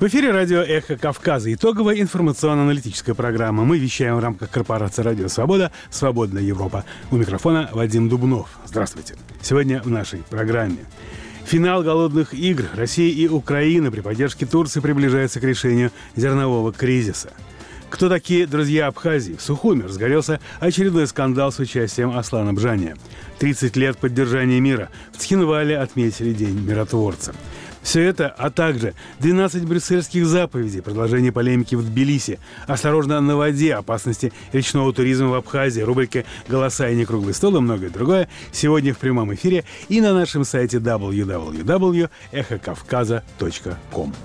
В эфире радио «Эхо Кавказа». Итоговая информационно-аналитическая программа. Мы вещаем в рамках корпорации «Радио Свобода», «Свободная Европа». У микрофона Вадим Дубнов. Здравствуйте. Сегодня в нашей программе. Финал голодных игр. Россия и Украина при поддержке Турции приближаются к решению зернового кризиса. Кто такие друзья Абхазии? В Сухуми разгорелся очередной скандал с участием Аслана Бжания. 30 лет поддержания мира. В Цхинвале отметили День миротворца. Все это, а также 12 брюссельских заповедей, продолжение полемики в Тбилиси, осторожно на воде, опасности речного туризма в Абхазии, рубрики «Голоса и некруглый стол» и многое другое сегодня в прямом эфире и на нашем сайте www.эхокавказа.ком.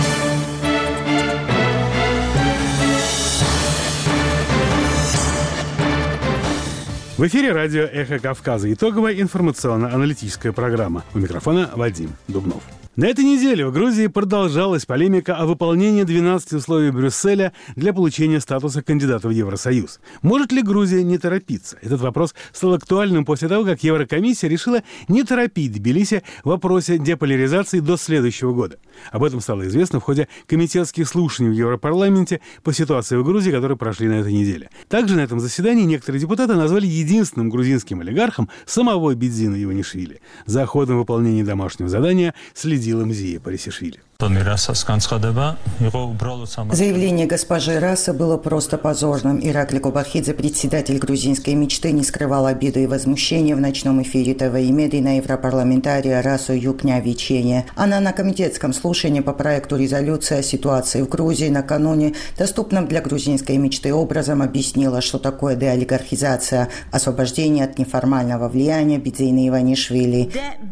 В эфире радио «Эхо Кавказа». Итоговая информационно-аналитическая программа. У микрофона Вадим Дубнов. На этой неделе в Грузии продолжалась полемика о выполнении 12 условий Брюсселя для получения статуса кандидата в Евросоюз. Может ли Грузия не торопиться? Этот вопрос стал актуальным после того, как Еврокомиссия решила не торопить Тбилиси в вопросе деполяризации до следующего года. Об этом стало известно в ходе комитетских слушаний в Европарламенте по ситуации в Грузии, которые прошли на этой неделе. Также на этом заседании некоторые депутаты назвали единственным грузинским олигархом самого Бидзина Иванишвили. За ходом выполнения домашнего задания следила Мзия Парисишвили. Заявление госпожи Раса было просто позорным. Иракли Кобахидзе, председатель грузинской мечты, не скрывал обиды и возмущения в ночном эфире ТВ и меди на европарламентария Расу Юкнявичене. Она на комитетском слушании по проекту резолюции о ситуации в Грузии накануне доступным для грузинской мечты образом объяснила, что такое деолигархизация, освобождение от неформального влияния Бидзина Иванишвили.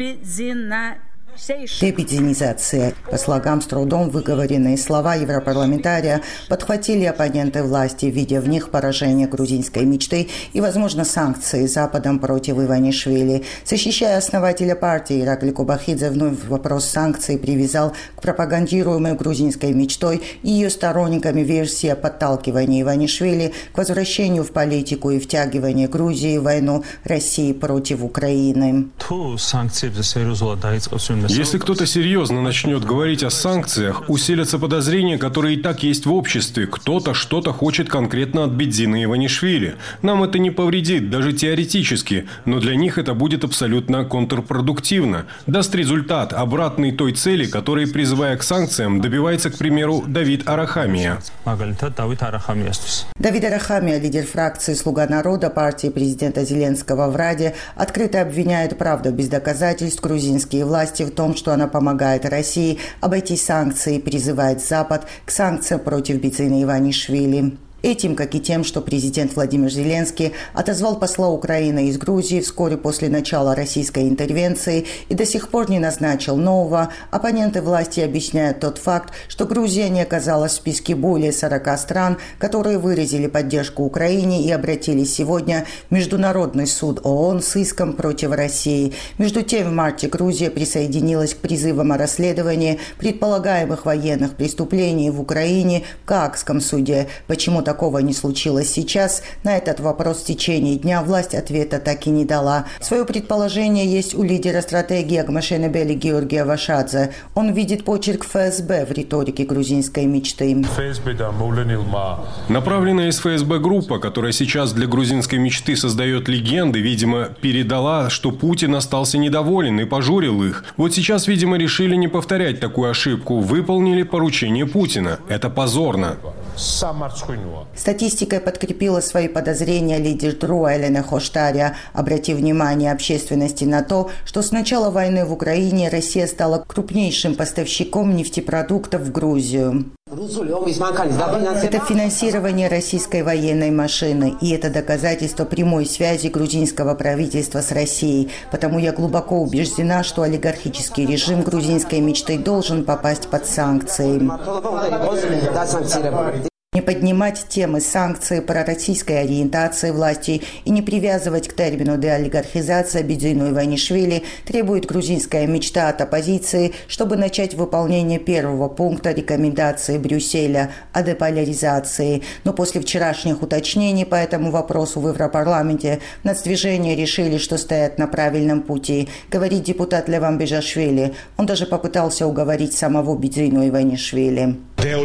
Дебидзинизация. По слогам с трудом выговоренные слова европарламентария подхватили оппоненты власти, видя в них поражение грузинской мечты и, возможно, санкции Западом против Иванишвили. Защищая основателя партии, Иракли Кобахидзе вновь вопрос санкций привязал к пропагандируемой грузинской мечтой и ее сторонниками версии о подталкивании Иванишвили к возвращению в политику и втягиванию Грузии в войну России против Украины. Если кто-то серьезно начнет говорить о санкциях, усилятся подозрения, которые и так есть в обществе. Кто-то что-то хочет конкретно от Бидзина Иванишвили. Нам это не повредит, даже теоретически, но для них это будет абсолютно контрпродуктивно. Даст результат, обратный той цели, которой, призывая к санкциям, добивается, к примеру, Давид Арахамия. Давид Арахамия, лидер фракции «Слуга народа» партии президента Зеленского в Раде, открыто обвиняет, правда без доказательств, грузинские власти в том, что она помогает России обойти санкции и призывает Запад к санкциям против Бидзина Иванишвили. Этим, как и тем, что президент Владимир Зеленский отозвал посла Украины из Грузии вскоре после начала российской интервенции и до сих пор не назначил нового, оппоненты власти объясняют тот факт, что Грузия не оказалась в списке более 40 стран, которые выразили поддержку Украине и обратились сегодня в Международный суд ООН с иском против России. Между тем, в марте Грузия присоединилась к призывам о расследовании предполагаемых военных преступлений в Украине в Гаагском суде. Почему такого не случилось сейчас? На этот вопрос в течение дня власть ответа так и не дала. Свое предположение есть у лидера стратегии Агмашенебели Георгия Вашадзе. Он видит почерк ФСБ в риторике грузинской мечты. Направленная из ФСБ группа, которая сейчас для грузинской мечты создает легенды, видимо, передала, что Путин остался недоволен и пожурил их. Вот сейчас, видимо, решили не повторять такую ошибку. Выполнили поручение Путина. Это позорно. Статистикой подкрепила свои подозрения лидер ТРУ Елена Хоштаря, обратив внимание общественности на то, что с начала войны в Украине Россия стала крупнейшим поставщиком нефтепродуктов в Грузию. Это финансирование российской военной машины, и это доказательство прямой связи грузинского правительства с Россией. Потому я глубоко убеждена, что олигархический режим грузинской мечты должен попасть под санкции. Не поднимать темы санкций, пророссийской ориентации власти и не привязывать к термину деолигархизация Бедзину Иванишвили требует грузинская мечта от оппозиции, чтобы начать выполнение первого пункта рекомендации Брюсселя о деполяризации. Но после вчерашних уточнений по этому вопросу в Европарламенте в нацдвижении решили, что стоят на правильном пути, говорит депутат Леван Бежашвили. Он даже попытался уговорить самого Бедзину Иванишвили.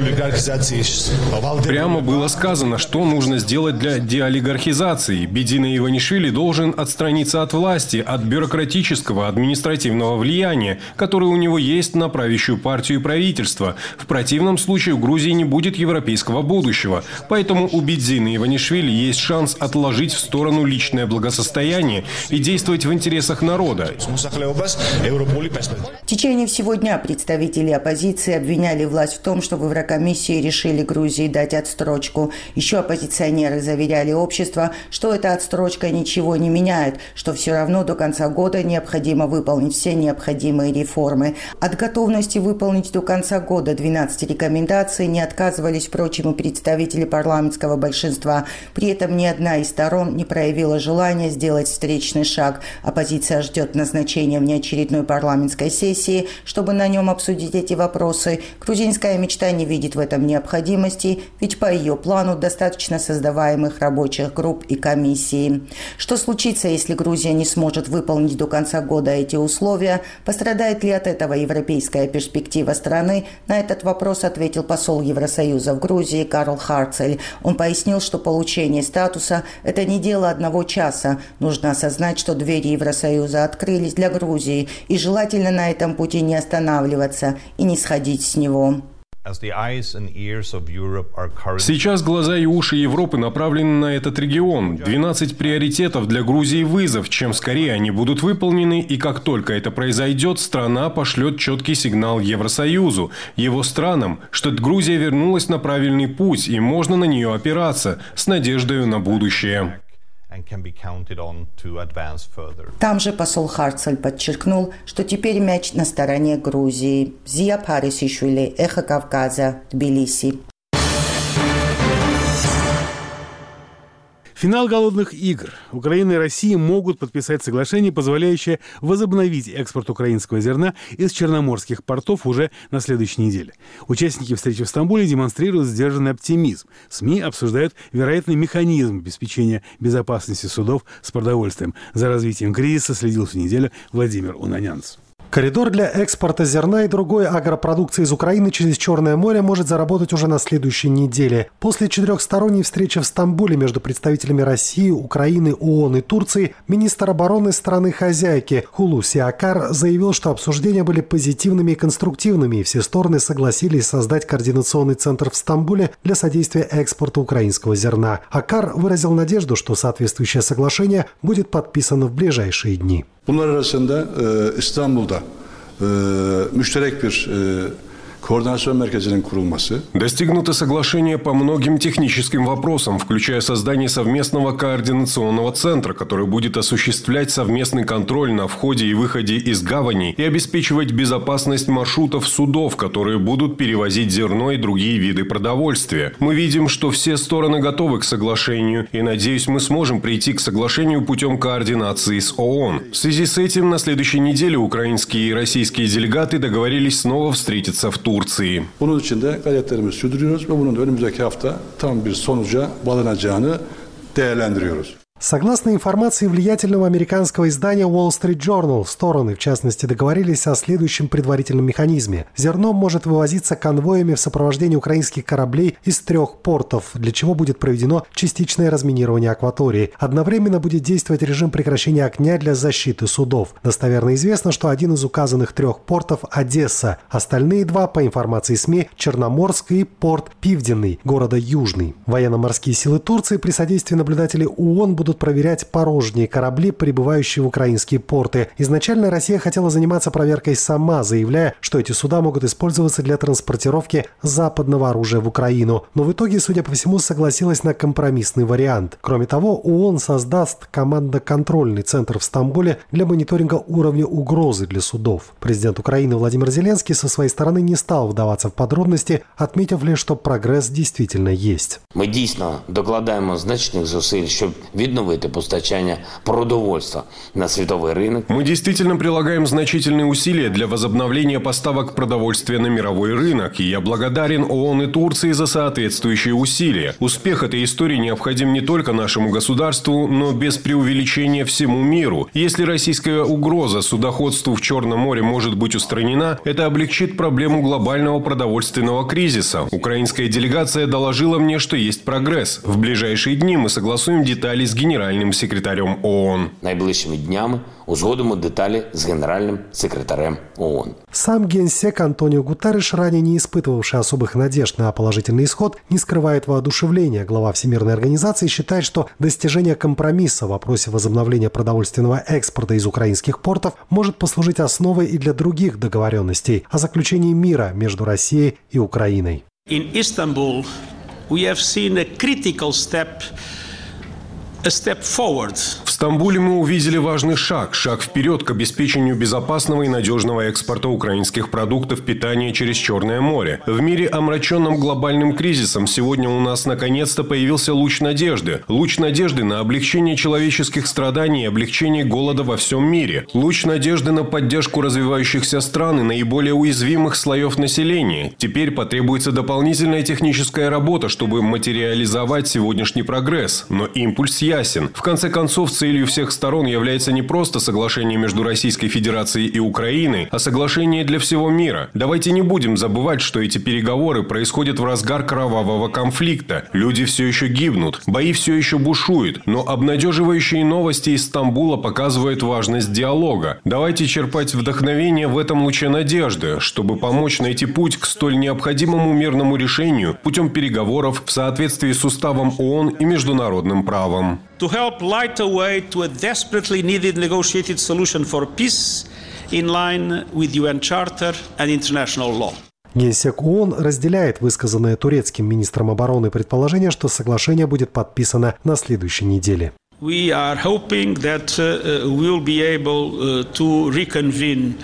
Прямо было сказано, что нужно сделать для деолигархизации. Бедзина Иванишвили должен отстраниться от власти, от бюрократического, административного влияния, которое у него есть на правящую партию и правительство. В противном случае у Грузии не будет европейского будущего. Поэтому у Бедзина Иванишвили есть шанс отложить в сторону личное благосостояние и действовать в интересах народа. В течение всего дня представители оппозиции обвиняли власть в том, что в Еврокомиссии решили Грузии дать отстрочку. Еще оппозиционеры заверяли общество, что эта отстрочка ничего не меняет, что все равно до конца года необходимо выполнить все необходимые реформы. От готовности выполнить до конца года 12 рекомендаций не отказывались, впрочем, и представители парламентского большинства. При этом ни одна из сторон не проявила желания сделать встречный шаг. Оппозиция ждет назначения внеочередной парламентской сессии, чтобы на нем обсудить эти вопросы. Грузинская мечта не видит в этом необходимости, ведь по ее плану достаточно создаваемых рабочих групп и комиссий. Что случится, если Грузия не сможет выполнить до конца года эти условия? Пострадает ли от этого европейская перспектива страны? На этот вопрос ответил посол Евросоюза в Грузии Карл Харцель. Он пояснил, что получение статуса – это не дело одного часа. Нужно осознать, что двери Евросоюза открылись для Грузии, и желательно на этом пути не останавливаться и не сходить с него. Сейчас глаза и уши Европы направлены на этот регион. 12 приоритетов для Грузии вызов. Чем скорее они будут выполнены, и как только это произойдет, страна пошлет четкий сигнал Евросоюзу, его странам, что Грузия вернулась на правильный путь, и можно на нее опираться с надеждой на будущее. Там же посол Харцель подчеркнул, что теперь мяч на стороне Грузии. Зия Парисишвили, Эхо Кавказа, Тбилиси. Финал голодных игр. Украина и Россия могут подписать соглашение, позволяющее возобновить экспорт украинского зерна из черноморских портов уже на следующей неделе. Участники встречи в Стамбуле демонстрируют сдержанный оптимизм. СМИ обсуждают вероятный механизм обеспечения безопасности судов с продовольствием. За развитием кризиса следил всю неделю Владимир Унанянц. Коридор для экспорта зерна и другой агропродукции из Украины через Черное море может заработать уже на следующей неделе. После четырехсторонней встречи в Стамбуле между представителями России, Украины, ООН и Турции, министр обороны страны-хозяйки Хулуси Акар заявил, что обсуждения были позитивными и конструктивными, и все стороны согласились создать координационный центр в Стамбуле для содействия экспорту украинского зерна. Акар выразил надежду, что соответствующее соглашение будет подписано в ближайшие дни. Bunlar arasında İstanbul'da müşterek bir koordinasyon merkezinin kurulması. Достигнуто соглашение по многим техническим вопросам, включая создание совместного координационного центра, который будет осуществлять совместный контроль на входе и выходе из гаваней и обеспечивать безопасность маршрутов судов, которые будут перевозить зерно и другие виды продовольствия. Мы видим, что все стороны готовы к соглашению, и, надеюсь, мы сможем прийти к соглашению путем координации с ООН. В связи с этим на следующей неделе украинские и российские делегаты договорились снова встретиться в Турции. Bunun için de gayretlerimizi sürdürüyoruz ve bunun da önümüzdeki hafta tam bir sonuca bağlanacağını değerlendiriyoruz. Согласно информации влиятельного американского издания Wall Street Journal, стороны, в частности, договорились о следующем предварительном механизме. Зерно может вывозиться конвоями в сопровождении украинских кораблей из 3 портов, для чего будет проведено частичное разминирование акватории. Одновременно будет действовать режим прекращения огня для защиты судов. Достоверно известно, что один из указанных 3 портов – Одесса. Остальные 2, по информации СМИ, Черноморск и порт Пивденный, города Южный. Военно-морские силы Турции при содействии наблюдателей ООН будут будут проверять порожние корабли, прибывающие в украинские порты. Изначально Россия хотела заниматься проверкой сама, заявляя, что эти суда могут использоваться для транспортировки западного оружия в Украину. Но в итоге, судя по всему, согласилась на компромиссный вариант. Кроме того, ООН создаст командно-контрольный центр в Стамбуле для мониторинга уровня угрозы для судов. Президент Украины Владимир Зеленский со своей стороны не стал вдаваться в подробности, отметив лишь, что прогресс действительно есть. Ми дійсно докладаємо значних зусиль, щоб відновити постачання продовольства на світовий рынок. Мы действительно прилагаем значительные усилия для возобновления поставок продовольствия на мировой рынок, и я благодарен ООН и Турции за соответствующие усилия. Успех этой истории необходим не только нашему государству, но без преувеличения всему миру. Если российская угроза судоходству в Черном море может быть устранена, это облегчит проблему глобального продовольственного кризиса. Украинская делегация доложила мне, что есть прогресс. В ближайшие дни мы согласуем детали с генеральным секретарем ООН. Найближчими днями узгодимо детали с генеральным секретарем ООН. Сам генсек Антонио Гутерриш, ранее не испытывавший особых надежд на положительный исход, не скрывает воодушевления. Глава Всемирной организации считает, что достижение компромисса в вопросе возобновления продовольственного экспорта из украинских портов может послужить основой и для других договоренностей о заключении мира между Россией и Украиной. In Istanbul, we have seen a critical step forward. В Стамбуле мы увидели важный шаг вперед к обеспечению безопасного и надежного экспорта украинских продуктов питания через Черное море. В мире, омраченном глобальным кризисом, сегодня у нас наконец-то появился луч надежды. Луч надежды на облегчение человеческих страданий и облегчение голода во всем мире. Луч надежды на поддержку развивающихся стран и наиболее уязвимых слоев населения. Теперь потребуется дополнительная техническая работа, чтобы материализовать сегодняшний прогресс. Но импульс ясен. В конце концов, целью всех сторон является не просто соглашение между Российской Федерацией и Украиной, а соглашение для всего мира. Давайте не будем забывать, что эти переговоры происходят в разгар кровавого конфликта. Люди все еще гибнут, бои все еще бушуют, но обнадеживающие новости из Стамбула показывают важность диалога. Давайте черпать вдохновение в этом луче надежды, чтобы помочь найти путь к столь необходимому мирному решению путем переговоров в соответствии с уставом ООН и международным правом. To help light a way to a desperately needed negotiated solution for peace in line with UN Charter and international law. Генсек ООН разделяет высказанное турецким министром обороны предположение, что соглашение будет подписано на следующей неделе. We are hoping that we'll be able to reconvene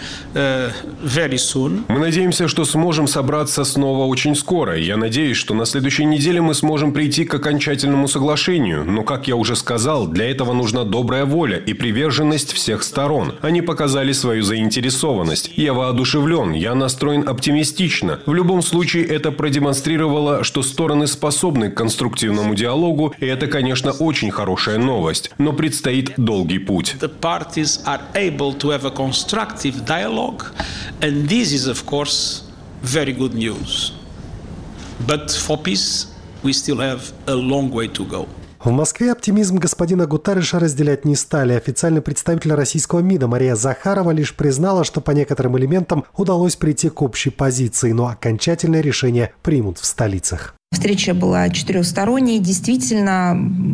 very soon. Мы надеемся, что сможем собраться снова очень скоро. Я надеюсь, что на следующей неделе мы сможем прийти к окончательному соглашению. Но, как я уже сказал, для этого нужна добрая воля и приверженность всех сторон. Они показали свою заинтересованность. Я воодушевлен, я настроен оптимистично. В любом случае, это продемонстрировало, что стороны способны к конструктивному диалогу, и это, конечно, очень хорошая новость. Но предстоит долгий путь. The parties are able to have a constructive dialogue, and this is, of course, very good news. But for peace, we still have a long way to go. В Москве оптимизм господина Гутерриша разделять не стали. Официальный представитель российского МИДа Мария Захарова лишь признала, что по некоторым элементам удалось прийти к общей позиции, но окончательное решение примут в столицах. Встреча была четырехсторонней. Действительно,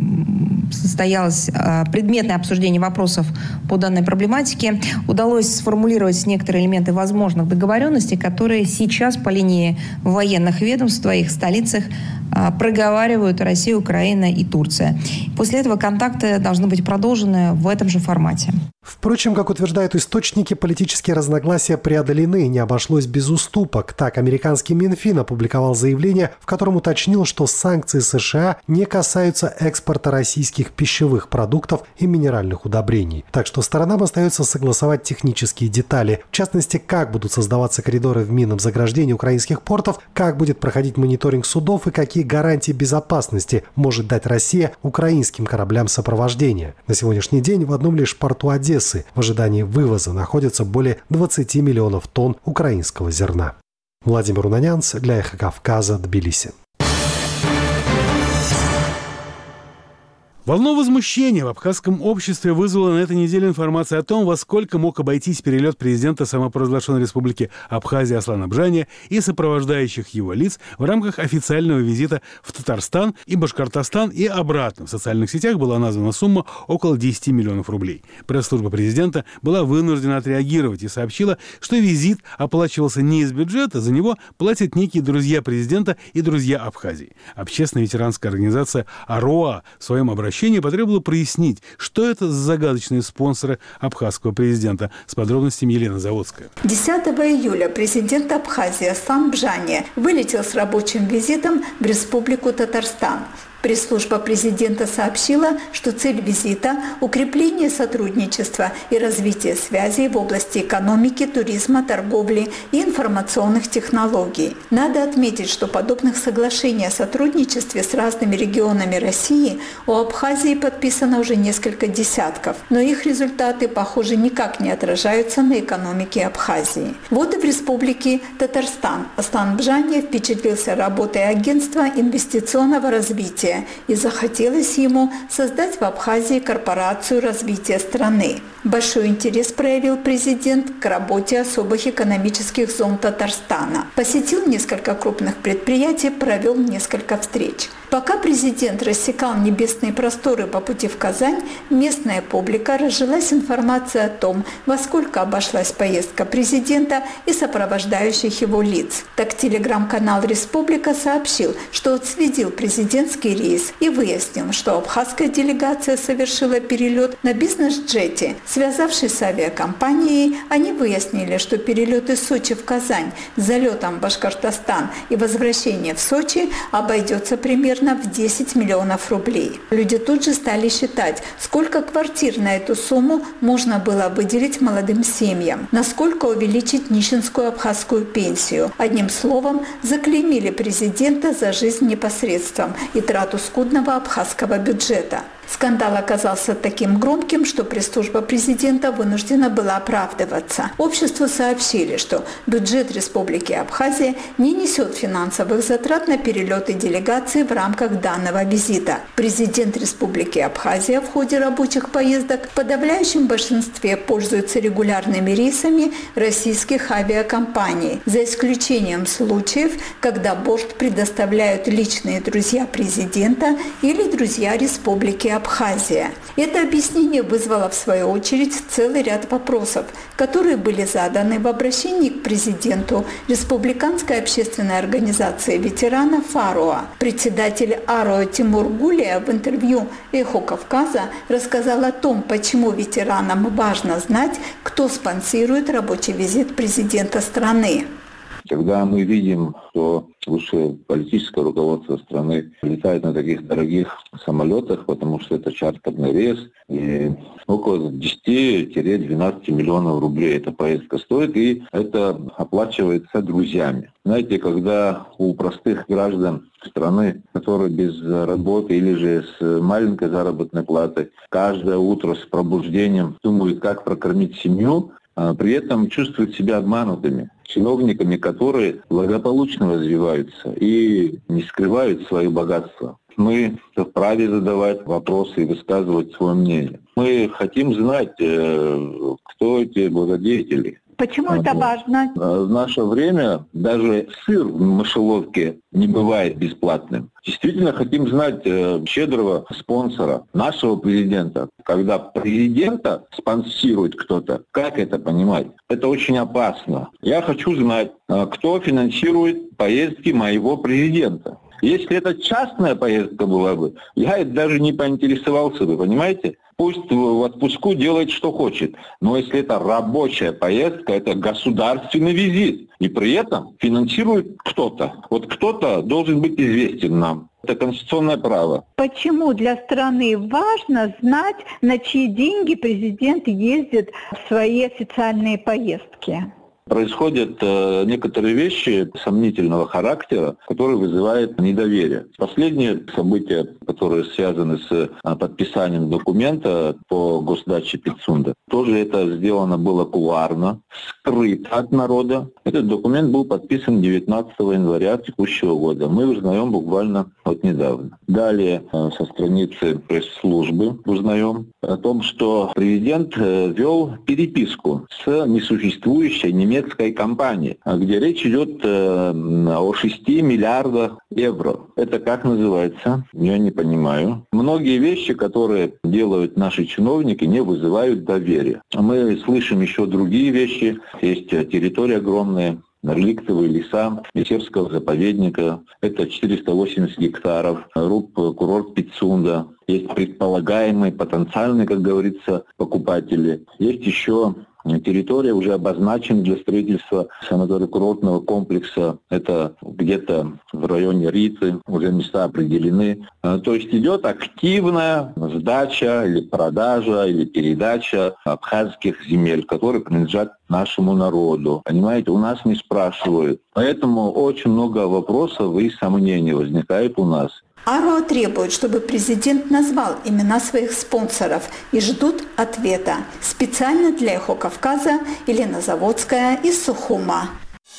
состоялось предметное обсуждение вопросов по данной проблематике. Удалось сформулировать некоторые элементы возможных договоренностей, которые сейчас по линии военных ведомств в своих столицах проговаривают Россия, Украина и Турция. После этого контакты должны быть продолжены в этом же формате. Впрочем, как утверждают источники, политические разногласия преодолены, не обошлось без уступок. Так, американский Минфин опубликовал заявление, в котором уточнил, что санкции США не касаются экспорта российских пищевых продуктов и минеральных удобрений. Так что сторонам остается согласовать технические детали. В частности, как будут создаваться коридоры в минном заграждении украинских портов, как будет проходить мониторинг судов и какие гарантии безопасности может дать Россия украинским кораблям сопровождения. На сегодняшний день в одном лишь порту Одессы в ожидании вывоза находится более 20 миллионов тонн украинского зерна. Владимир Унанянц для «Эхо Кавказа», Тбилиси. Волну возмущения в абхазском обществе вызвала на этой неделе информация о том, во сколько мог обойтись перелет президента самопровозглашенной республики Абхазия Аслана Бжания и сопровождающих его лиц в рамках официального визита в Татарстан и Башкортостан и обратно. В социальных сетях была названа сумма около 10 миллионов рублей. Пресс-служба президента была вынуждена отреагировать и сообщила, что визит оплачивался не из бюджета, за него платят некие друзья президента и друзья Абхазии. Общественная ветеранская организация «Ароа» в своем обращении потребовала прояснить, что это за загадочные спонсоры абхазского президента. С подробностями Елена Заводская. 10 июля президент Абхазии Аслан Бжания вылетел с рабочим визитом в Республику Татарстан. Пресс-служба президента сообщила, что цель визита – укрепление сотрудничества и развитие связей в области экономики, туризма, торговли и информационных технологий. Надо отметить, что подобных соглашений о сотрудничестве с разными регионами России у Абхазии подписано уже несколько десятков, но их результаты, похоже, никак не отражаются на экономике Абхазии. Вот и в Республике Татарстан Аслан Бжания впечатлился работой агентства инвестиционного развития, и захотелось ему создать в Абхазии корпорацию развития страны. Большой интерес проявил президент к работе особых экономических зон Татарстана. Посетил несколько крупных предприятий, провел несколько встреч. Пока президент рассекал небесные просторы по пути в Казань, местная публика разжилась информацией о том, во сколько обошлась поездка президента и сопровождающих его лиц. Так телеграм-канал «Республика» сообщил, что отследил президентский рейс и выяснил, что абхазская делегация совершила перелет на бизнес-джете. Связавшись с авиакомпанией, они выяснили, что перелет из Сочи в Казань с залетом в Башкортостан и возвращение в Сочи обойдется примерно в 10 миллионов рублей. Люди тут же стали считать, сколько квартир на эту сумму можно было выделить молодым семьям, насколько увеличить нищенскую абхазскую пенсию. Одним словом, заклеймили президента за жизнь непосредством и трату скудного абхазского бюджета. Скандал оказался таким громким, что пресс-служба президента вынуждена была оправдываться. Обществу сообщили, что бюджет Республики Абхазия не несет финансовых затрат на перелеты делегации в рамках данного визита. Президент Республики Абхазия в ходе рабочих поездок в подавляющем большинстве пользуется регулярными рейсами российских авиакомпаний, за исключением случаев, когда борт предоставляют личные друзья президента или друзья Республики Абхазия. Это объяснение вызвало в свою очередь целый ряд вопросов, которые были заданы в обращении к президенту Республиканской общественной организации ветеранов «Ароа». Председатель «Ароа» Тимур Гулия в интервью «Эхо Кавказа» рассказал о том, почему ветеранам важно знать, кто спонсирует рабочий визит президента страны. Когда мы видим, что высшее политическое руководство страны летает на таких дорогих самолетах, потому что это чартерный рейс, и около 10-12 миллионов рублей эта поездка стоит, и это оплачивается друзьями. Знаете, когда у простых граждан страны, которые без работы или же с маленькой заработной платой, каждое утро с пробуждением думают, как прокормить семью, при этом чувствуют себя обманутыми чиновниками, которые благополучно развиваются и не скрывают свое богатство. Мы вправе задавать вопросы и высказывать свое мнение. Мы хотим знать, кто эти благодетели. Почему это важно? В наше время даже сыр в мышеловке не бывает бесплатным. Действительно хотим знать щедрого спонсора, нашего президента. Когда президента спонсирует кто-то, как это понимать? Это очень опасно. Я хочу знать, кто финансирует поездки моего президента. Если это частная поездка была бы, я даже не поинтересовался бы, понимаете? Пусть в отпуску делает, что хочет. Но если это рабочая поездка, это государственный визит. И при этом финансирует кто-то. Вот кто-то должен быть известен нам. Это конституционное право. Почему для страны важно знать, на чьи деньги президент ездит в свои официальные поездки? Происходят некоторые вещи сомнительного характера, которые вызывают недоверие. Последние события, которые связаны с подписанием документа по госдаче Пицунда, тоже это сделано было кулуарно, скрыто от народа. Этот документ был подписан 19 января текущего года. Мы узнаем буквально вот недавно. Далее со страницы пресс-службы узнаем о том, что президент вел переписку с несуществующей немецкой компанией, где речь идет о 6 миллиардах евро. Это как называется? Я не понимаю. Многие вещи, которые делают наши чиновники, не вызывают доверия. Мы слышим еще другие вещи. Есть территория огромная, реликтовые леса Мещерского заповедника. Это 480 гектаров. Курорт Пицунда. Есть предполагаемые, потенциальные, как говорится, покупатели. Есть еще территория, уже обозначена для строительства санаторно-курортного комплекса. Это где-то в районе Риты, уже места определены. То есть идет активная сдача или продажа, или передача абхазских земель, которые принадлежат нашему народу. Понимаете, у нас не спрашивают. Поэтому очень много вопросов и сомнений возникает у нас. АРО требует, чтобы президент назвал имена своих спонсоров и ждут ответа. Специально для «Эхо Кавказа» Елена Заводская из Сухума.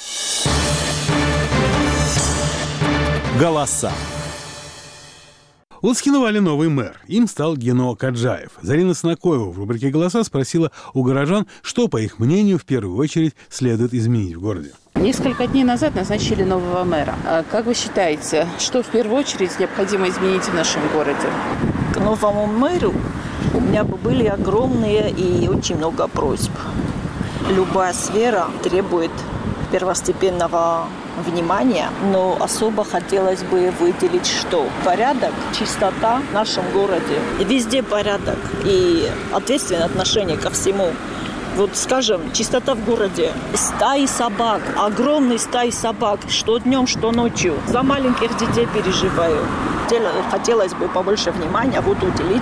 Голоса. Луцкиновали новый мэр. Им стал Гено Каджаев. Зарина Снакоева в рубрике «Голоса» спросила у горожан, что, по их мнению, в первую очередь следует изменить в городе. Несколько дней назад назначили нового мэра. Как вы считаете, что в первую очередь необходимо изменить в нашем городе? К новому мэру у меня бы были огромные и очень много просьб. Любая сфера требует первостепенного внимания, но особо хотелось бы выделить, что порядок, чистота в нашем городе. Везде порядок и ответственное отношение ко всему. Вот, скажем, чистота в городе. Стаи собак, огромные стаи собак, что днем, что ночью. За маленьких детей переживаю. Хотелось бы побольше внимания уделить,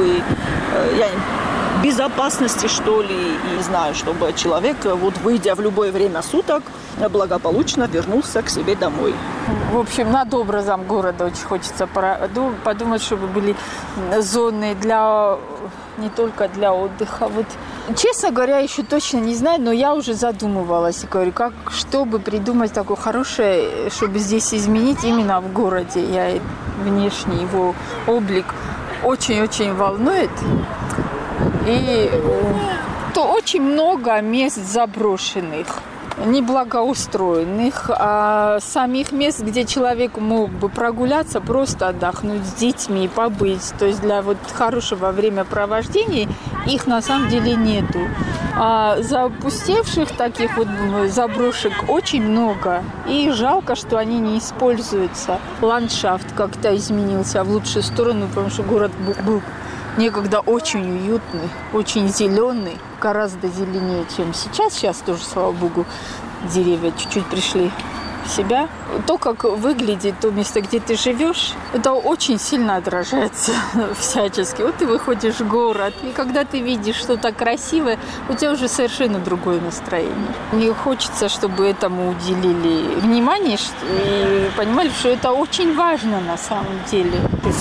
безопасности, что ли, и не знаю, чтобы человек, выйдя в любое время суток, благополучно вернулся к себе домой. В общем, над образом города очень хочется подумать, чтобы были зоны не только для отдыха. Честно говоря, еще точно не знаю, но я уже задумывалась. Говорю, чтобы придумать такое хорошее, чтобы здесь изменить именно в городе. Внешний его облик очень-очень волнует. И то очень много мест заброшенных, неблагоустроенных, самих мест, где человек мог бы прогуляться, просто отдохнуть с детьми, побыть. То есть для хорошего времяпровождения их на самом деле нету. А запустевших таких заброшек очень много. И жалко, что они не используются. Ландшафт как-то изменился в лучшую сторону, потому что город был некогда очень уютный, очень зеленый, гораздо зеленее, чем сейчас. Сейчас тоже, слава богу, деревья чуть-чуть пришли в себя. То, как выглядит то место, где ты живешь, это очень сильно отражается всячески. Ты выходишь в город, и когда ты видишь что-то красивое, у тебя уже совершенно другое настроение. Мне хочется, чтобы этому уделили внимание и понимали, что это очень важно на самом деле.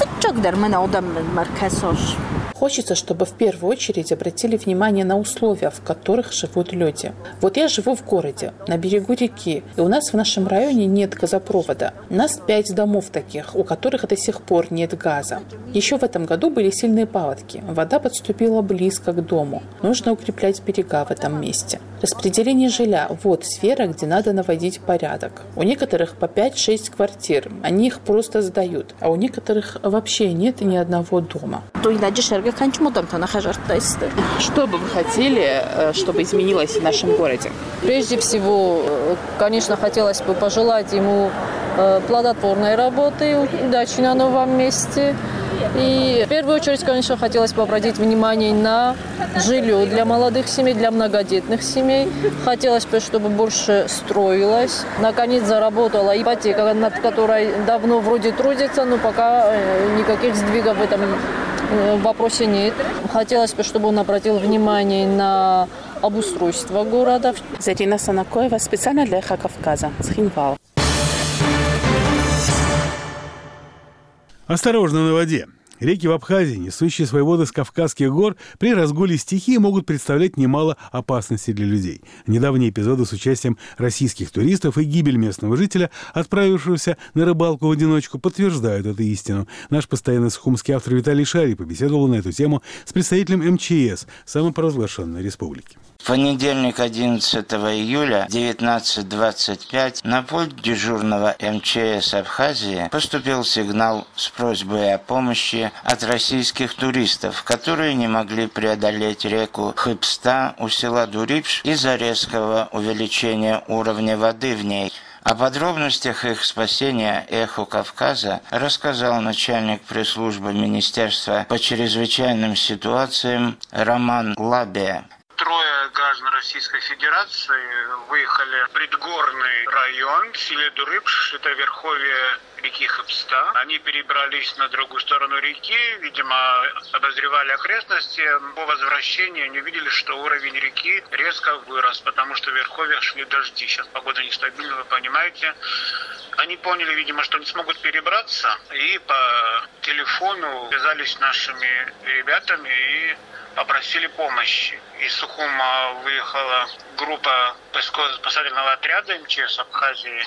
Хочется, чтобы в первую очередь обратили внимание на условия, в которых живут люди. Я живу в городе, на берегу реки, и у нас в нашем районе нет газопровода. У нас 5 домов таких, у которых до сих пор нет газа. Еще в этом году были сильные паводки. Вода подступила близко к дому. Нужно укреплять берега в этом месте. Распределение жилья – сфера, где надо наводить порядок. У некоторых по 5-6 квартир. Они их просто сдают. А у некоторых вообще нет ни одного дома. Что бы вы хотели, чтобы изменилось в нашем городе? Прежде всего, конечно, хотелось бы пожелать ему плодотворной работы, удачи на новом месте. И в первую очередь, конечно, хотелось бы обратить внимание на жилье для молодых семей, для многодетных семей. Хотелось бы, чтобы больше строилось. Наконец заработала ипотека, над которой давно вроде трудится, но пока никаких сдвигов в этом вопросе нет. Хотелось бы, чтобы он обратил внимание на обустройство города. Зарина Санакоева специально для «Эхо Кавказа» с Хинвала. Осторожно на воде. Реки в Абхазии, несущие свои воды с Кавказских гор, при разгуле стихии могут представлять немало опасностей для людей. Недавние эпизоды с участием российских туристов и гибель местного жителя, отправившегося на рыбалку в одиночку, подтверждают эту истину. Наш постоянный сухумский автор Виталий Шарий побеседовал на эту тему с представителем МЧС самопровозглашенной республики. В понедельник, 11 июля, 19:25, на пульт дежурного МЧС Абхазии поступил сигнал с просьбой о помощи от российских туристов, которые не могли преодолеть реку Хыбста у села Дурипш из-за резкого увеличения уровня воды в ней. О подробностях их спасения «Эху Кавказа» рассказал начальник пресс-службы Министерства по чрезвычайным ситуациям Роман Лабия. Трое граждан Российской Федерации выехали в предгорный район в селе Дурипш, это верховье реки Хыбста. Они перебрались на другую сторону реки, видимо, обозревали окрестности. По возвращении они увидели, что уровень реки резко вырос, потому что в верховьях шли дожди. Сейчас погода нестабильна, вы понимаете. Они поняли, видимо, что не смогут перебраться, и по телефону связались с нашими ребятами и попросили помощи. Из Сухума выехала группа поисково-спасательного отряда МЧС Абхазии,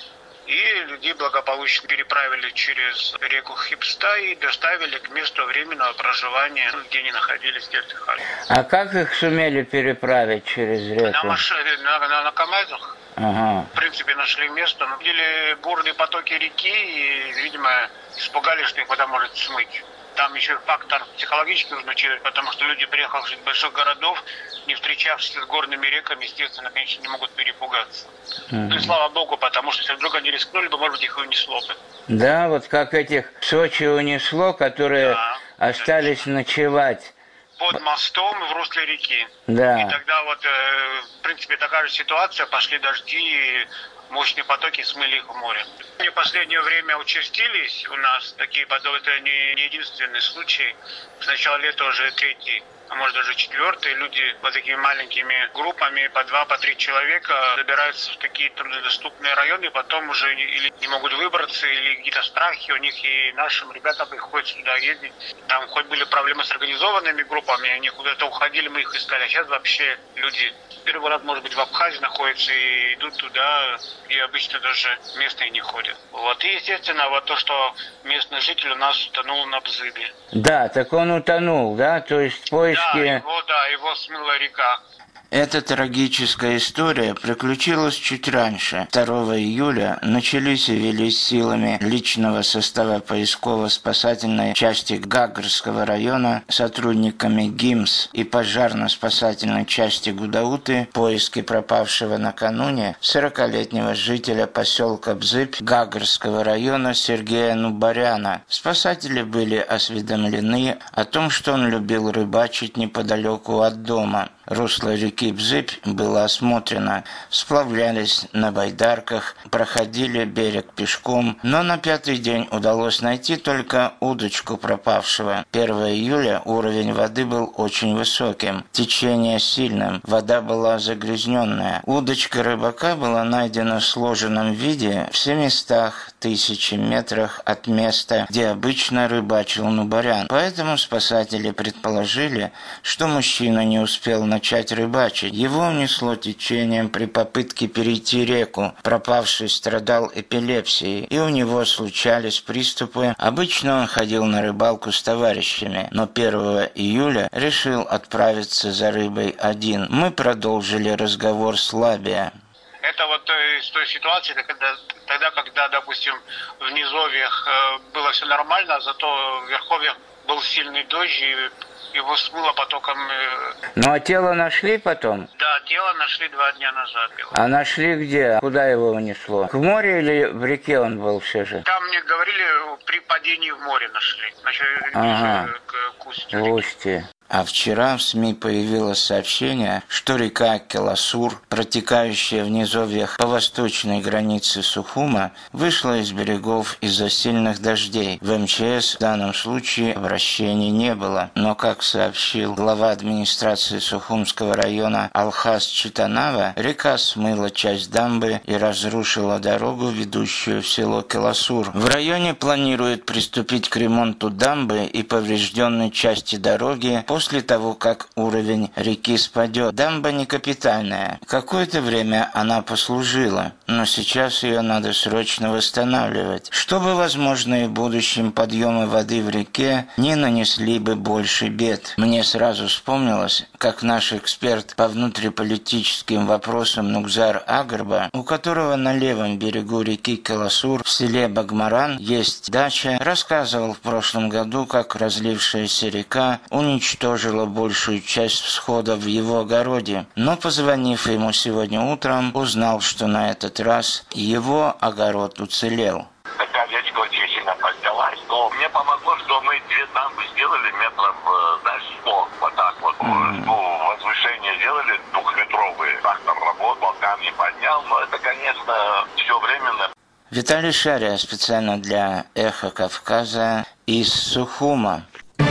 и людей благополучно переправили через реку Хыбста и доставили к месту временного проживания, где они находились, где отдыхали. А как их сумели переправить через реку? На машине, на КамАЗах. Ага. В принципе, нашли место, но видели бурные потоки реки и, видимо, испугались, что их вода может смыть. Там еще фактор психологический нужно учитывать, потому что люди, приехавшие из больших городов, не встречавшись с горными реками, естественно, конечно, не могут перепугаться. Ну и слава богу, потому что если вдруг они рискнули бы, может быть, их и унесло бы. Да, вот как этих в Сочи унесло, которые остались ночевать под мостом в русле реки. Да. И тогда вот, в принципе, такая же ситуация, пошли дожди, и мощные потоки смыли их в море. В последнее время участились у нас такие подобные, это не единственный случай. С начала лета уже третий, а может даже четвертый, люди вот такими маленькими группами, по 2-3 человека, добираются в такие труднодоступные районы, потом уже или не могут выбраться, или какие-то страхи у них, и нашим ребятам приходится сюда ездить. Там хоть были проблемы с организованными группами, они куда-то уходили, мы их искали, а сейчас вообще люди первый раз, может быть, в Абхазии находятся и идут туда, и обычно даже местные не ходят. Вот. И, естественно, вот то, что местный житель у нас утонул на Бзыбе. Да, так он утонул, да? То есть поиски... его смыла река. Эта трагическая история приключилась чуть раньше. 2 июля начались и велись силами личного состава поисково-спасательной части Гагарского района, сотрудниками ГИМС и пожарно-спасательной части Гудауты поиски пропавшего накануне 40-летнего жителя поселка Бзыб Гагарского района Сергея Нубаряна. Спасатели были осведомлены о том, что он любил рыбачить неподалеку от дома. Русло реки Бзыб было осмотрено, сплавлялись на байдарках, проходили берег пешком, но на 5-й день удалось найти только удочку пропавшего. 1 июля уровень воды был очень высоким, течение сильным, вода была загрязненная. Удочка рыбака была найдена в сложенном виде в 700 тысяч метрах от места, где обычно рыбачил Нубарян. Поэтому спасатели предположили, что мужчина не успел начать рыбачить. Его унесло течением при попытке перейти реку. Пропавший страдал эпилепсией, и у него случались приступы. Обычно он ходил на рыбалку с товарищами, но 1 июля решил отправиться за рыбой один. Мы продолжили разговор с Лабия. Это вот из той ситуации, тогда, когда, допустим, в низовьях было все нормально, зато в верховьях был сильный дождь, и его смыло потоком. Ну а тело нашли потом? Да, тело нашли 2 дня назад. А нашли где? Куда его унесло? В море или в реке он был все же? Там мне говорили, при падении в море нашли. Значит, к устью. В устье. А вчера в СМИ появилось сообщение, что река Келасур, протекающая в низовьях по восточной границе Сухума, вышла из берегов из-за сильных дождей. В МЧС в данном случае обращений не было. Но, как сообщил глава администрации Сухумского района Алхас Читанава, река смыла часть дамбы и разрушила дорогу, ведущую в село Келасур. В районе планируют приступить к ремонту дамбы и поврежденной части дороги после того, как уровень реки спадет. Дамба не капитальная. Какое-то время она послужила, но сейчас ее надо срочно восстанавливать, чтобы возможные в будущем подъемы воды в реке не нанесли бы больше бед. Мне сразу вспомнилось, как наш эксперт по внутриполитическим вопросам Нукзар Агарба, у которого на левом берегу реки Келасур в селе Багмаран есть дача, рассказывал в прошлом году, как разлившаяся река уничтожила большую часть всходов в его огороде. Но, позвонив ему сегодня утром, узнал, что на этот раз его огород уцелел. Такая речка очень сильно поднялась, но мне помогло, что мы 2 дамбы сделали метров, 100, вот так вот. Возвышение делали 2-метровые. Трактор работал, камни поднял, но это, конечно, все временно. Виталий Шария специально для «Эхо Кавказа» из Сухума.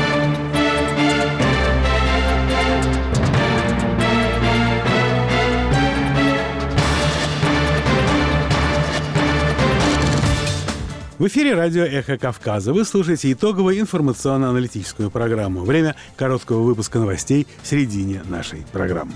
В эфире радио «Эхо Кавказа». Вы слушаете итоговую информационно-аналитическую программу. Время короткого выпуска новостей в середине нашей программы.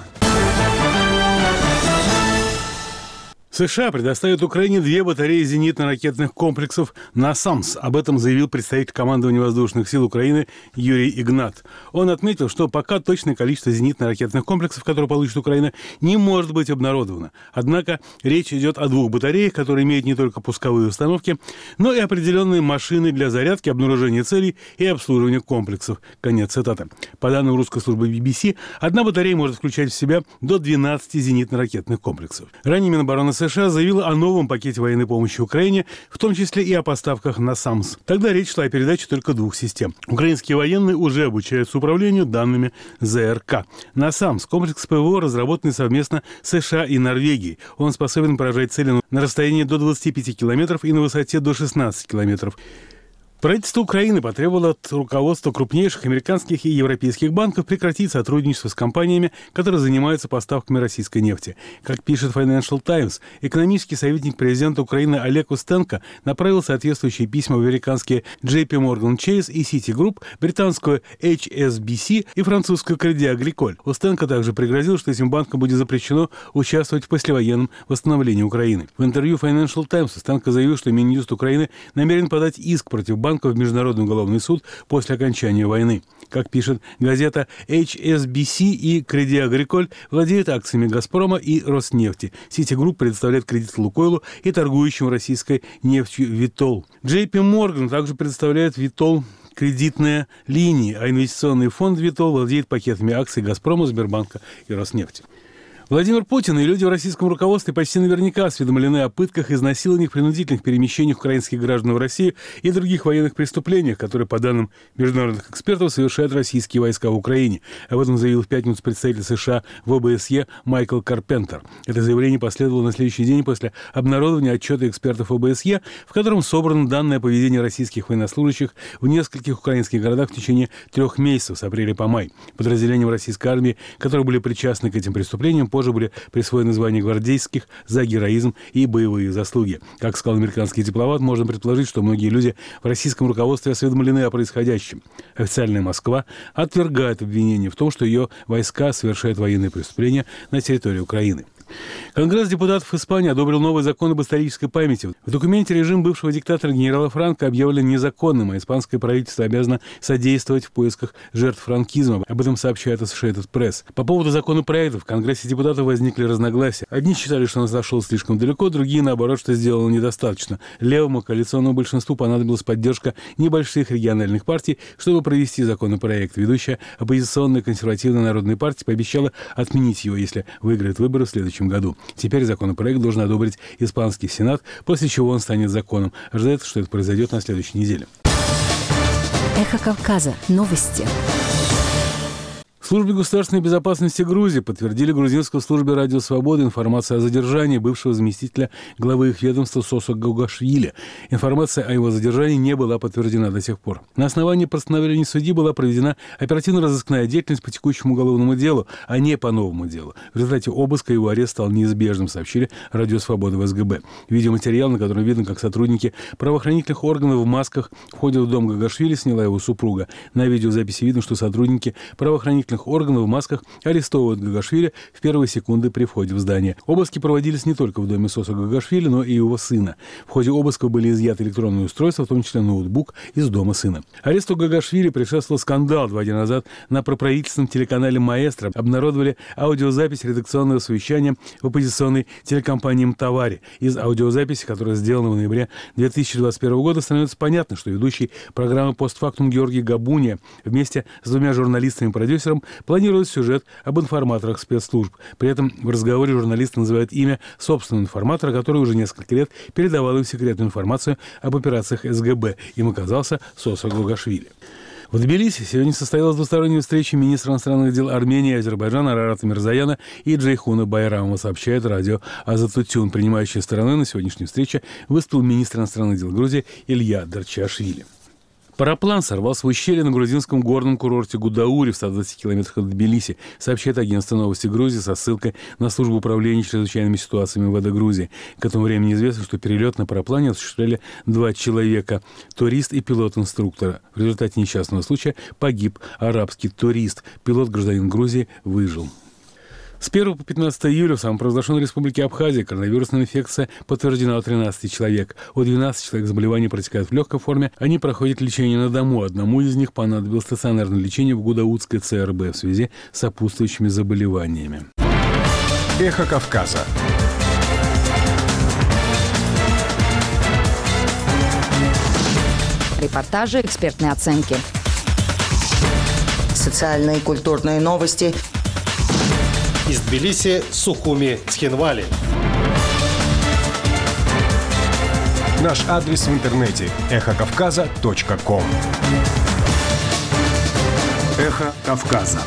США предоставят Украине 2 батареи зенитно-ракетных комплексов «Насамс». Об этом заявил представитель командования воздушных сил Украины Юрий Игнат. Он отметил, что пока точное количество зенитно-ракетных комплексов, которые получит Украина, не может быть обнародовано. Однако речь идет о 2 батареях, которые имеют не только пусковые установки, но и определенные машины для зарядки, обнаружения целей и обслуживания комплексов. Конец цитаты. По данным русской службы BBC, одна батарея может включать в себя до 12 зенитно-ракетных комплексов. Ранее Минобороны США заявила о новом пакете военной помощи Украине, в том числе и о поставках «Насамс». Тогда речь шла о передаче только 2 систем. Украинские военные уже обучаются управлению данными ЗРК. «Насамс» – комплекс ПВО, разработанный совместно с США и Норвегией. Он способен поражать цели на расстоянии до 25 километров и на высоте до 16 километров. Правительство Украины потребовало от руководства крупнейших американских и европейских банков прекратить сотрудничество с компаниями, которые занимаются поставками российской нефти. Как пишет Financial Times, экономический советник президента Украины Олег Устенко направил соответствующие письма в американские JP Morgan Chase и Citigroup, британскую HSBC и французскую Crédit Agricole. Устенко также пригрозил, что этим банкам будет запрещено участвовать в послевоенном восстановлении Украины. В интервью Financial Times Устенко заявил, что Минюст Украины намерен подать иск против банков в Международный уголовный суд после окончания войны. Как пишет газета, HSBC и Crédit Agricole владеют акциями «Газпрома» и «Роснефти». Citigroup предоставляет кредит «Лукойлу» и торгующим российской нефтью «Витол». JP Morgan также представляет «Витол» кредитные линии, а инвестиционный фонд «Витол» владеет пакетами акций «Газпрома», Сбербанка и «Роснефти». Владимир Путин и люди в российском руководстве почти наверняка осведомлены о пытках, изнасилованиях, принудительных перемещениях украинских граждан в Россию и других военных преступлениях, которые, по данным международных экспертов, совершают российские войска в Украине. Об этом заявил в пятницу представитель США в ОБСЕ Майкл Карпентер. Это заявление последовало на следующий день после обнародования отчета экспертов ОБСЕ, в котором собрано данные о поведении российских военнослужащих в нескольких украинских городах в течение 3 месяцев с апреля по май. Подразделениям российской армии, которые были причастны к этим преступлениям, позже были присвоены звания гвардейских за героизм и боевые заслуги. Как сказал американский дипломат, можно предположить, что многие люди в российском руководстве осведомлены о происходящем. Официальная Москва отвергает обвинение в том, что ее войска совершают военные преступления на территории Украины. Конгресс депутатов Испании одобрил новый закон об исторической памяти. В документе режим бывшего диктатора генерала Франко объявлен незаконным, а испанское правительство обязано содействовать в поисках жертв франкизма. Об этом сообщает Associated Press. По поводу законопроекта в Конгрессе депутатов возникли разногласия. Одни считали, что он зашел слишком далеко, другие, наоборот, что сделано недостаточно. Левому коалиционному большинству понадобилась поддержка небольших региональных партий, чтобы провести законопроект. Ведущая оппозиционная консервативная народная партия пообещала отменить его, если выиграет выборы в следующем году. Теперь законопроект должен одобрить испанский Сенат, после чего он станет законом. Ожидается, что это произойдет на следующей неделе. Эхо Кавказа. Новости. В службе государственной безопасности Грузии подтвердили грузинской службе «Радио Свобода» информацию о задержании бывшего заместителя главы их ведомства Сосо Гагашвили. Информация о его задержании не была подтверждена до сих пор. На основании постановления судьи была проведена оперативно-розыскная деятельность по текущему уголовному делу, а не по новому делу. В результате обыска его арест стал неизбежным, сообщили «Радио Свобода» в СГБ. Видеоматериал, на котором видно, как сотрудники правоохранительных органов в масках входят в дом Гагашвили, сняла его супруга. На видеозаписи видно, что сотрудники правоохранительных органов в масках арестовывают Гагашвили в первые секунды при входе в здание. Обыски проводились не только в доме Сосо Гагашвили, но и его сына. В ходе обысков были изъяты электронные устройства, в том числе ноутбук из дома сына. Аресту Гагашвили предшествовал скандал. 2 дня назад на проправительственном телеканале «Маэстро» обнародовали аудиозапись редакционного совещания в оппозиционной телекомпании «Мтавари». Из аудиозаписи, которая сделана в ноябре 2021 года, становится понятно, что ведущий программы «Постфактум» Георгий Габуния вместе с 2 журналистами-продюсером планирует сюжет об информаторах спецслужб. При этом в разговоре журналисты называют имя собственного информатора, который уже несколько лет передавал им секретную информацию об операциях СГБ. Им оказался Сосо Гагашвили. В Тбилиси сегодня состоялась двусторонняя встреча министра иностранных дел Армении и Азербайджана Арарата Мирзояна и Джейхуна Байрамова, сообщает радио Азатутюн. Принимающей стороной на сегодняшней встрече выступил министр иностранных дел Грузии Илья Дарчашвили. Параплан сорвался в ущелье на грузинском горном курорте Гудаури в 120 километрах от Тбилиси, сообщает агентство «Новости Грузии» со ссылкой на службу управления чрезвычайными ситуациями МВД Грузии. К этому времени известно, что перелет на параплане осуществляли 2 человека – турист и пилот-инструктора. В результате несчастного случая погиб арабский турист. Пилот, гражданин Грузии, выжил. С 1 по 15 июля в самопровозглашенной республике Абхазия коронавирусная инфекция подтверждена у 13 человек. У 12 человек заболевания протекают в легкой форме. Они проходят лечение на дому. Одному из них понадобилось стационарное лечение в Гудаутской ЦРБ в связи с сопутствующими заболеваниями. Эхо Кавказа. Репортажи, экспертные оценки. Социальные и культурные новости. Из Тбилиси, Сухуми, Цхинвали. Наш адрес в интернете – эхокавказа.ком. Эхо Кавказа.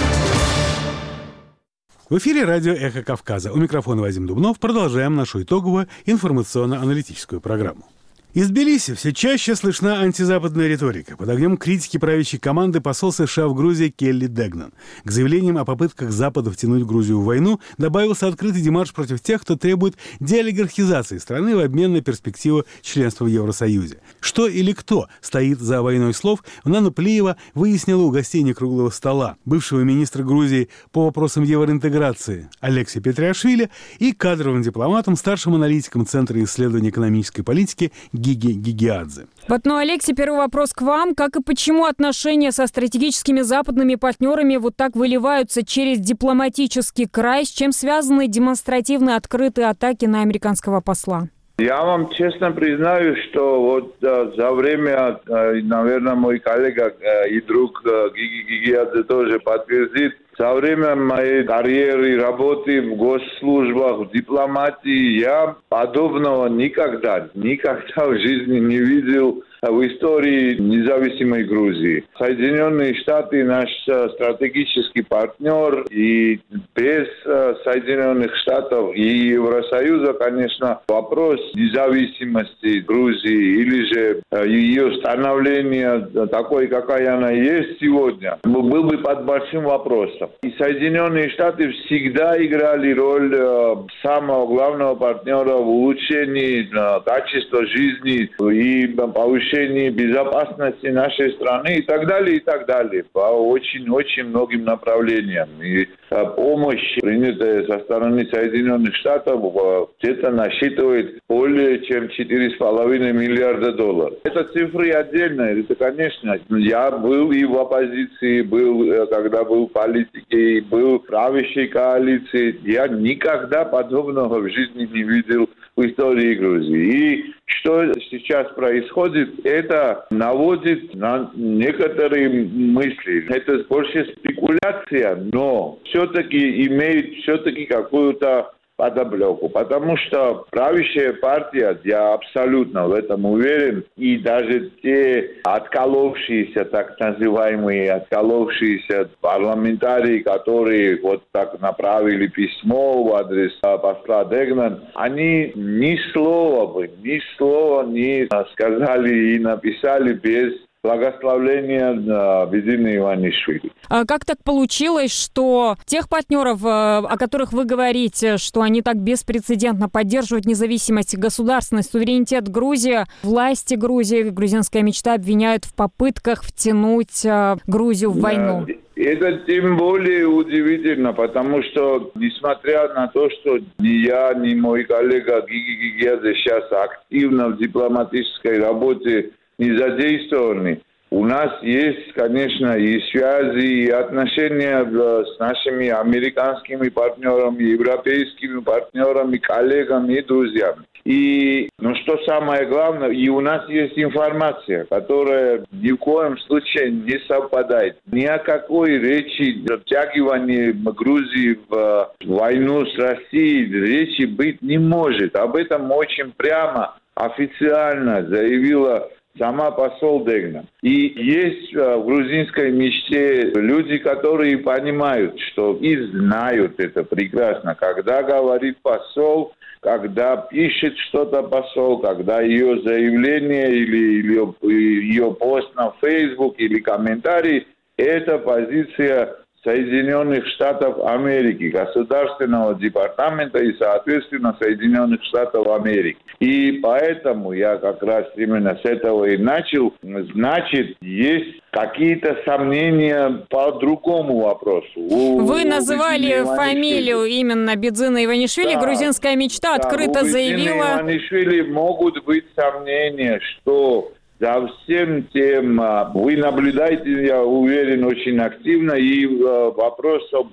В эфире радио «Эхо Кавказа». У микрофона Вадим Дубнов. Продолжаем нашу итоговую информационно-аналитическую программу. Из Тбилиси все чаще слышна антизападная риторика. Под огнем критики правящей команды посол США в Грузии Келли Дегнан. К заявлениям о попытках Запада втянуть Грузию в войну добавился открытый демарш против тех, кто требует деолигархизации страны в обмен на перспективу членства в Евросоюзе. Что или кто стоит за войной слов, Нана Плиева выяснила у гостей круглого стола бывшего министра Грузии по вопросам евроинтеграции Алекси Петриашвили и кадровым дипломатом, старшим аналитиком Центра исследований экономической политики Гиги Гигиадзе. Алексей, первый вопрос к вам. Как и почему отношения со стратегическими западными партнерами вот так выливаются через дипломатический край? С чем связаны демонстративные открытые атаки на американского посла? Я вам честно признаю, что за время, наверное, мой коллега и друг Гиги Гигиадзе тоже подтвердит, за время моей карьеры, работы в госслужбах, в дипломатии, я подобного никогда в жизни не видел в истории независимой Грузии. Соединенные Штаты наш стратегический партнер, и без Соединенных Штатов и Евросоюза, конечно, вопрос независимости Грузии или же ее становления такой, какая она есть сегодня, был бы под большим вопросом. И Соединенные Штаты всегда играли роль самого главного партнера в улучшении качества жизни и повышении безопасности нашей страны и так далее, по очень много направлениям. И помощь, принятая со стороны Соединенных Штатов, где-то насчитывает более чем $4,5 миллиарда. Это цифры отдельные. Это, конечно, я был и в оппозиции, когда был в политике, и был в правящей коалиции. Я никогда подобного в жизни не видел в истории Грузии. И что сейчас происходит, это наводит на некоторые мысли. Это больше спекуляция, но все-таки имеет какую-то подоплеку. Потому что правящая партия, я абсолютно в этом уверен, и даже те отколовшиеся, так называемые отколовшиеся парламентарии, которые вот так направили письмо в адрес посла Дегна, они ни слова не сказали и написали без благословления Бедзины Иванишвили. Как так получилось, что тех партнеров, о которых вы говорите, что они так беспрецедентно поддерживают независимость, государственность, суверенитет Грузии, власти Грузии, грузинская мечта обвиняют в попытках втянуть Грузию в войну? Это тем более удивительно, потому что, несмотря на то, что ни я, ни мой коллега Гиги Гигиадзе сейчас активно в дипломатической работе не задействованы. У нас есть, конечно, и связи, и отношения с нашими американскими партнерами, европейскими партнерами, коллегами и друзьями. И, что самое главное, и у нас есть информация, которая ни в коем случае не совпадает. Ни о какой речи втягивания Грузии в войну с Россией речи быть не может. Об этом очень прямо, официально заявила сама посол Дегна. И есть в грузинской мечте люди, которые понимают, что и знают это прекрасно. Когда говорит посол, когда пишет что-то посол, когда ее заявление или ее пост на Facebook или комментарий, это позиция Соединенных Штатов Америки, Государственного департамента и, соответственно, Соединенных Штатов Америки. И поэтому я как раз именно с этого и начал. Значит, есть какие-то сомнения по другому вопросу. Вы называли фамилию именно Бедзины Иванишвили. Да, грузинская мечта открыто заявила... У Иванишвили могут быть сомнения, что... За всем тем вы наблюдаете, я уверен, очень активно, и вопрос об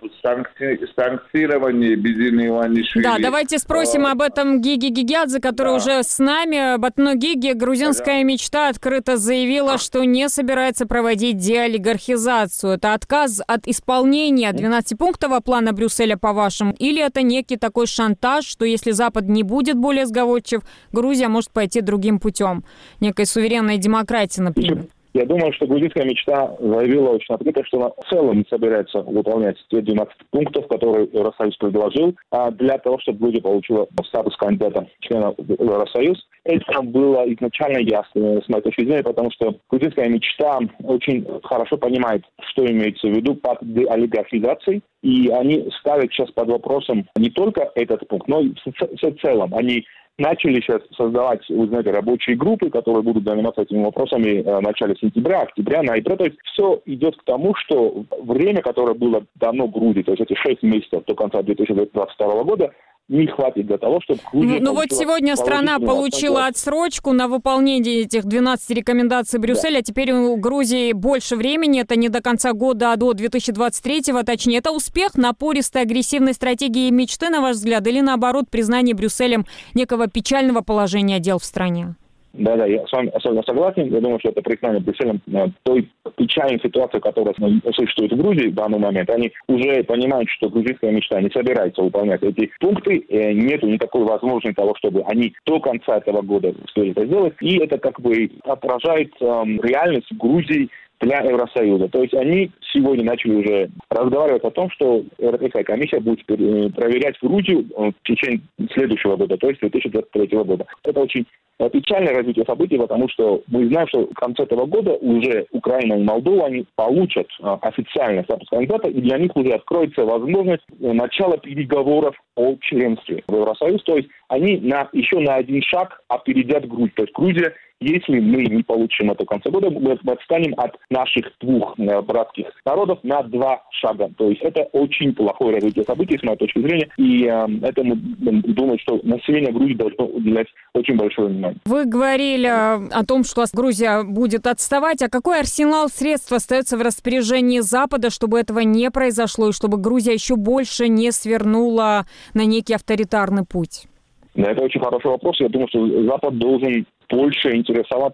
санкционировании Бедзины Иванишвили. Да, давайте спросим об этом Гиги Гигиадзе, который уже с нами. Батно Гиги, грузинская мечта открыто заявила, что не собирается проводить деолигархизацию. Это отказ от исполнения 12-пунктового плана Брюсселя, по-вашему? Или это некий такой шантаж, что если Запад не будет более сговорчив, Грузия может пойти другим путем? Некой суверенной демократии, например. Я думаю, что грузинская мечта заявила очень открыто, что она в целом не собирается выполнять те 12 пунктов, которые Евросоюз предложил, для того, чтобы Грузия получила статус кандидата члена Евросоюз. Это было изначально ясно, с моей точки зрения, потому что грузинская мечта очень хорошо понимает, что имеется в виду под деолигархизацией, и они ставят сейчас под вопросом не только этот пункт, но и в целом. Они начали сейчас создавать, вы знаете, рабочие группы, которые будут заниматься этими вопросами в начале сентября, октября, ноября. То есть все идет к тому, что время, которое было дано Грузии, то есть эти 6 месяцев до конца 2022 года, не хватит для того, чтобы Грузия... Ну вот сегодня страна получила отсрочку на выполнение этих 12 рекомендаций Брюсселя. Теперь у Грузии больше времени. Это не до конца года, а до 2023-го, точнее. Это успех напористой агрессивной стратегии мечты, на ваш взгляд, или наоборот признание Брюсселем некого печального положения дел в стране? Да, я с вами абсолютно согласен. Я думаю, что это признание Брюсселем той печальной ситуации, которая существует в Грузии в данный момент. Они уже понимают, что грузинская мечта не собирается выполнять эти пункты. Нету никакой возможности того, чтобы они до конца этого года успели это сделать. И это как бы отражает реальность Грузии для Евросоюза. То есть они сегодня начали уже разговаривать о том, что Европейская комиссия будет проверять Грузию в течение следующего года, то есть 2023 года. Это очень печальное развитие событий, потому что мы знаем, что в конце этого года уже Украина и Молдова они получат официальный статус кандидата, и для них уже откроется возможность начала переговоров о членстве в Евросоюз. То есть они еще на один шаг опередят Грузию. То есть Грузия, если мы не получим это в конце года, мы отстанем от наших двух братских народов на 2 шага. То есть это очень плохое развитие событий, с моей точки зрения. И этому думаю, что население Грузии должно уделять очень большое внимание. Вы говорили о том, что Грузия будет отставать. А какой арсенал средств остается в распоряжении Запада, чтобы этого не произошло, и чтобы Грузия еще больше не свернула на некий авторитарный путь? Да, это очень хороший вопрос. Я думаю, что Запад должен больше интересоваться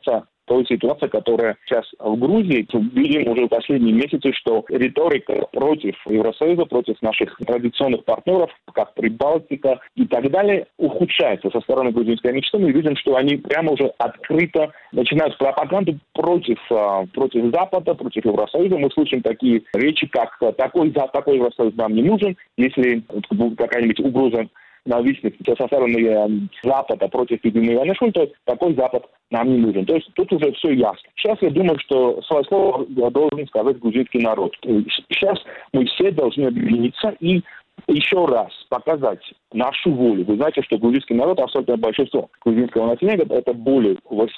той ситуации, которая сейчас в Грузии. Видим уже в последние месяцы, что риторика против Евросоюза, против наших традиционных партнеров, как Прибалтика и так далее, ухудшается со стороны грузинской мечты. Мы видим, что они прямо уже открыто начинают пропаганду против Запада, против Евросоюза. Мы слышим такие речи, как такой Евросоюз нам не нужен, если какая-нибудь угроза нависнет со стороны Запада против Евгения Иванишвили, то такой Запад нам не нужен. То есть тут уже все ясно. Сейчас я думаю, что свое слово должен сказать грузинский народ. Сейчас мы все должны объединиться и еще раз показать нашу волю. Вы знаете, что грузинский народ, абсолютное большинство грузинского населения, это более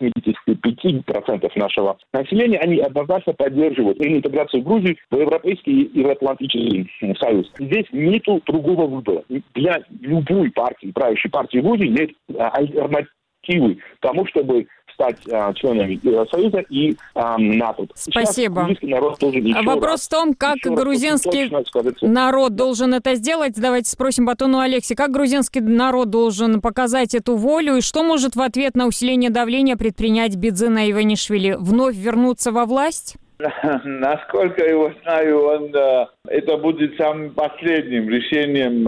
85% нашего населения, они однозначно поддерживают интеграцию Грузии в Европейский и Евроатлантический Союз. Здесь нет другого выбора. Для любой партии, правящей партии Грузии, нет альтернативы тому, чтобы стать членами Союза и НАТО. Спасибо. Вопрос в том, как грузинский народ должен это сделать. Давайте спросим Батону Алексею, как грузинский народ должен показать эту волю и что может в ответ на усиление давления предпринять Бидзина Иванишвили? Вновь вернуться во власть? Насколько я его знаю, это будет самым последним решением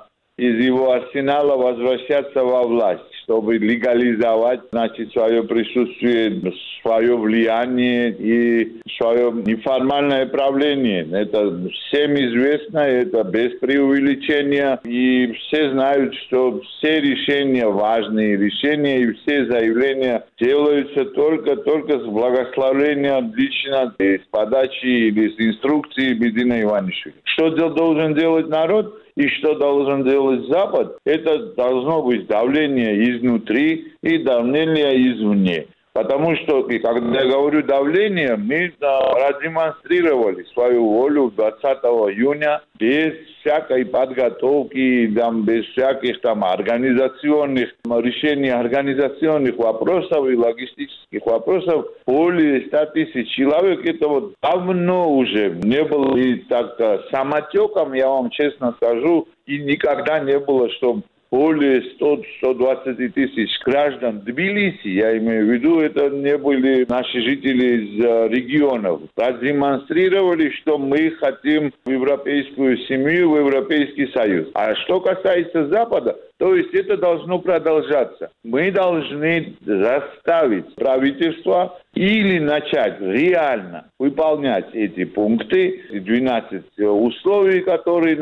из его арсенала возвращаться во власть, чтобы легализовать, свое присутствие, свое влияние и свое неформальное правление. Это всем известно, это без преувеличения. И все знают, что все решения, важные решения и все заявления делаются только с благословения лично, с подачи или с инструкции Бидзина Иванишвили. Что должен делать народ? И что должен делать Запад, это должно быть давление изнутри и давление извне. Потому что, когда я говорю давление, мы продемонстрировали свою волю 20 июня без всякой подготовки, без всяких организационных решений, организационных вопросов и логистических вопросов. Более 100 тысяч человек, это давно уже не было. И так самотеком, я вам честно скажу, и никогда не было, чтобы более 100-120 тысяч граждан Тбилиси, я имею в виду, это не были наши жители из регионов, продемонстрировали, что мы хотим в европейскую семью, в Европейский Союз. А что касается Запада, то есть это должно продолжаться. Мы должны заставить правительство или начать реально выполнять эти пункты, 12 условий, которые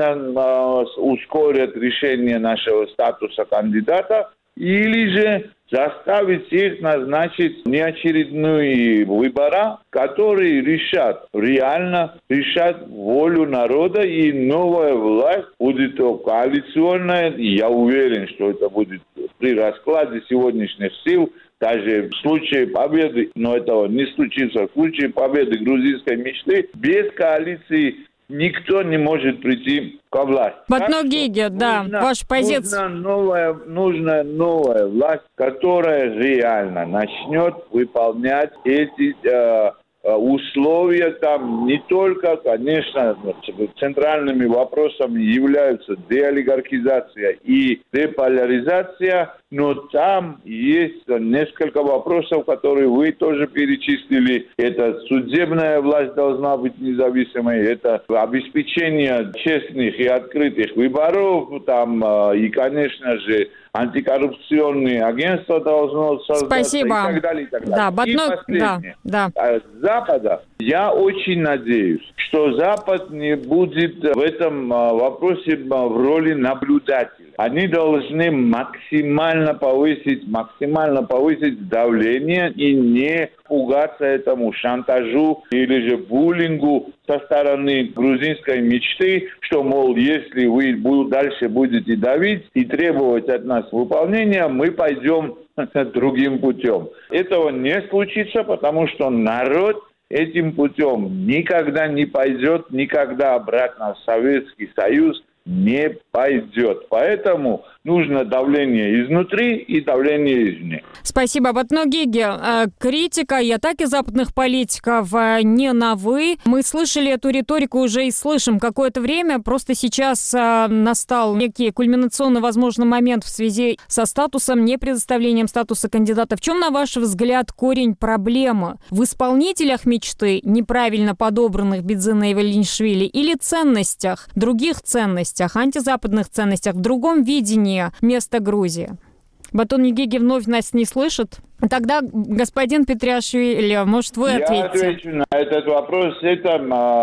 ускорят решение нашего статуса кандидата, или же заставить их назначить неочередные выборы, которые реально решат волю народа, и новая власть будет коалиционная, и я уверен, что это будет при раскладе сегодняшних сил, даже в случае победы, но этого не случится, в случае победы грузинской мечты, без коалиции никто не может прийти ко власти. Батногиги, да, ваша позиция. Нужна новая власть, которая реально начнет выполнять эти условия. Там не только, конечно, центральными вопросами являются деолигархизация и деполяризация, но там есть несколько вопросов, которые вы тоже перечислили. Это судебная власть должна быть независимой, это обеспечение честных и открытых выборов, там и, конечно же, антикоррупционные агентства должно создаться. Спасибо. И так далее, и так далее. Да, и последнее. Да. С Запада я очень надеюсь, что Запад не будет в этом вопросе в роли наблюдателя. Они должны максимально повысить давление и не пугаться этому шантажу или же буллингу со стороны грузинской мечты, что, мол, если вы дальше будете давить и требовать от нас выполнения, мы пойдем другим путем. Этого не случится, потому что народ этим путем никогда не пойдет, никогда обратно в Советский Союз не пойдет. Поэтому нужно давление изнутри и давление извне. Спасибо. Батно Гиги, критика и атаки западных политиков не новы. Мы слышали эту риторику уже и слышим какое-то время. Просто сейчас настал некий кульминационный, возможно, момент в связи со статусом, не предоставлением статуса кандидата. В чем, на ваш взгляд, корень проблемы? В исполнителях мечты, неправильно подобранных Бедзина Иванишвили, или ценностях, других ценностях, антизападных ценностях, в другом видении места Грузии? Батон Гиги вновь нас не слышит. Тогда, господин Петриашвили, может, вы ответите? Я отвечу на этот вопрос. Это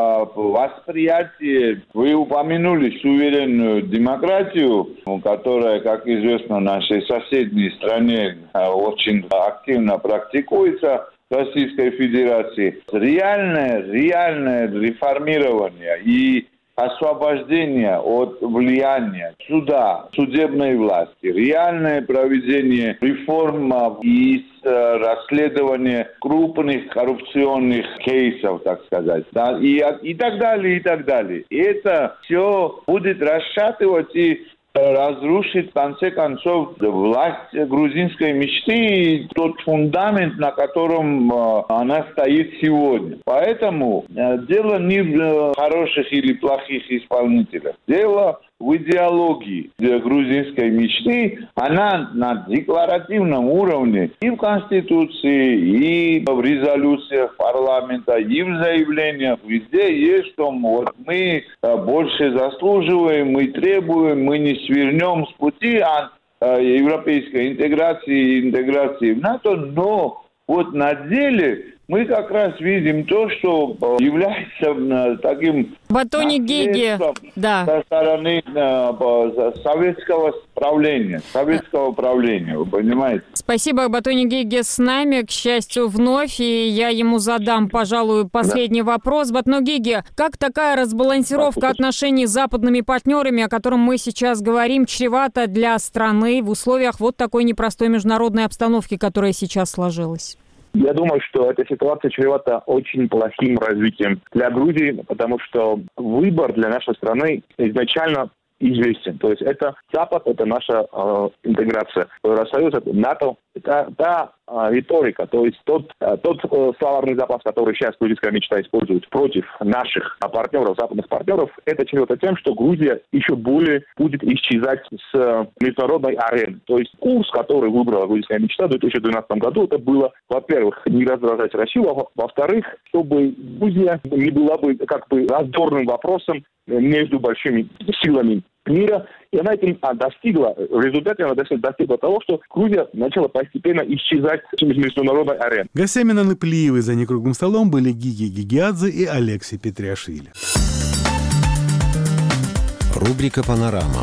восприятие. Вы упомянули суверенную демократию, которая, как известно, в нашей соседней стране очень активно практикуется в Российской Федерации. Реальное реформирование и освобождение от влияния суда, судебной власти, реальное проведение реформ и расследование крупных коррупционных кейсов, так сказать, да, и так далее, и так далее. И это все будет расшатывать и разрушит, в конце концов, власть грузинской мечты и тот фундамент, на котором она стоит сегодня. Поэтому дело не в хороших или плохих исполнителях. Дело в идеологии грузинской мечты. Она на декларативном уровне и в Конституции, и в резолюциях парламента, и в заявлениях. Везде есть, что вот мы больше заслуживаем, мы требуем, мы не свернем с пути европейской интеграции в НАТО, но вот на деле мы как раз видим то, что является таким Батони Гиги, да, со стороны советского правления, вы понимаете? Спасибо, Батони Гиги с нами, к счастью, вновь, и я ему задам, пожалуй, последний вопрос. Батони Гиги, как такая разбалансировка отношений с западными партнерами, о котором мы сейчас говорим, чревата для страны в условиях вот такой непростой международной обстановки, которая сейчас сложилась? Я думаю, что эта ситуация чревата очень плохим развитием для Грузии, потому что выбор для нашей страны изначально известен. То есть это Запад, это наша интеграция в Евросоюз, это НАТО, это та риторика, то есть тот словарный запас, который сейчас грузинская мечта использует против наших партнеров, западных партнеров, это чревато тем, что Грузия еще более будет исчезать с международной арены. То есть курс, который выбрала грузинская мечта в 2012 году, это было, во-первых, не раздражать Россию, во-вторых, чтобы Грузия не была бы как бы раздорным вопросом между большими силами мира, и она этим достигла, в результате она достигла того, что Грузия начала постепенно исчезать с международной арены. Гостями Наны Плиевой за некруглым столом были Гиги Гигиадзе и Алексей Петриашвили. Рубрика «Панорама».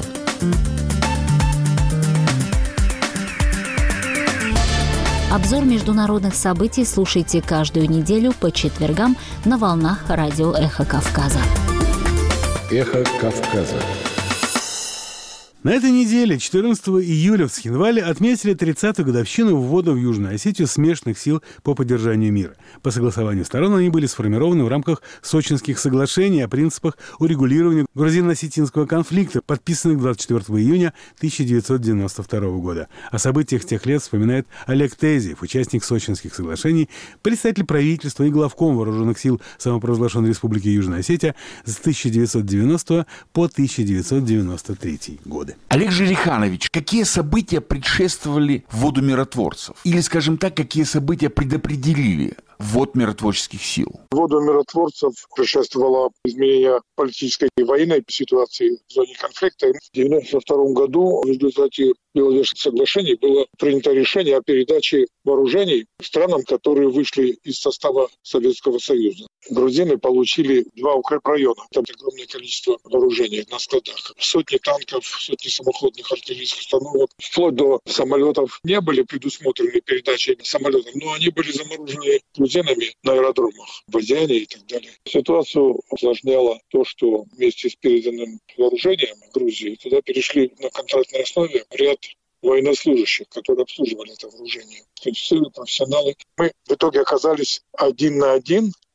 Обзор международных событий слушайте каждую неделю по четвергам на волнах радио «Эхо Кавказа». «Эхо Кавказа». На этой неделе, 14 июля, в Схинвале отметили 30-ю годовщину ввода в Южную Осетию смешанных сил по поддержанию мира. По согласованию сторон они были сформированы в рамках Сочинских соглашений о принципах урегулирования грузино-осетинского конфликта, подписанных 24 июня 1992 года. О событиях тех лет вспоминает Олег Тезиев, участник Сочинских соглашений, представитель правительства и главком вооруженных сил самопровозглашенной Республики Южная Осетия с 1990 по 1993 годы. Олег Жереханович, какие события предшествовали вводу миротворцев? Или, скажем так, какие события предопределили ввод миротворческих сил? Вводу миротворцев предшествовало изменение политической и военной ситуации в зоне конфликта. В 1992 году в результате Беловежских соглашений было принято решение о передаче вооружений странам, которые вышли из состава Советского Союза. Грузины получили 2 укрепрайона. Там огромное количество вооружений на складах. Сотни танков, сотни самоходных артиллерийских установок. Вплоть до самолетов не были предусмотрены передачи самолетов, но они были заморожены грузинами на аэродромах в Азиане и так далее. Ситуацию осложняло то, что вместе с переданным вооружением Грузии туда перешли на контрактной основе ряд военнослужащих, которые обслуживали это вооружение. Офицеры, профессионалы. Мы в итоге оказались 1 на 1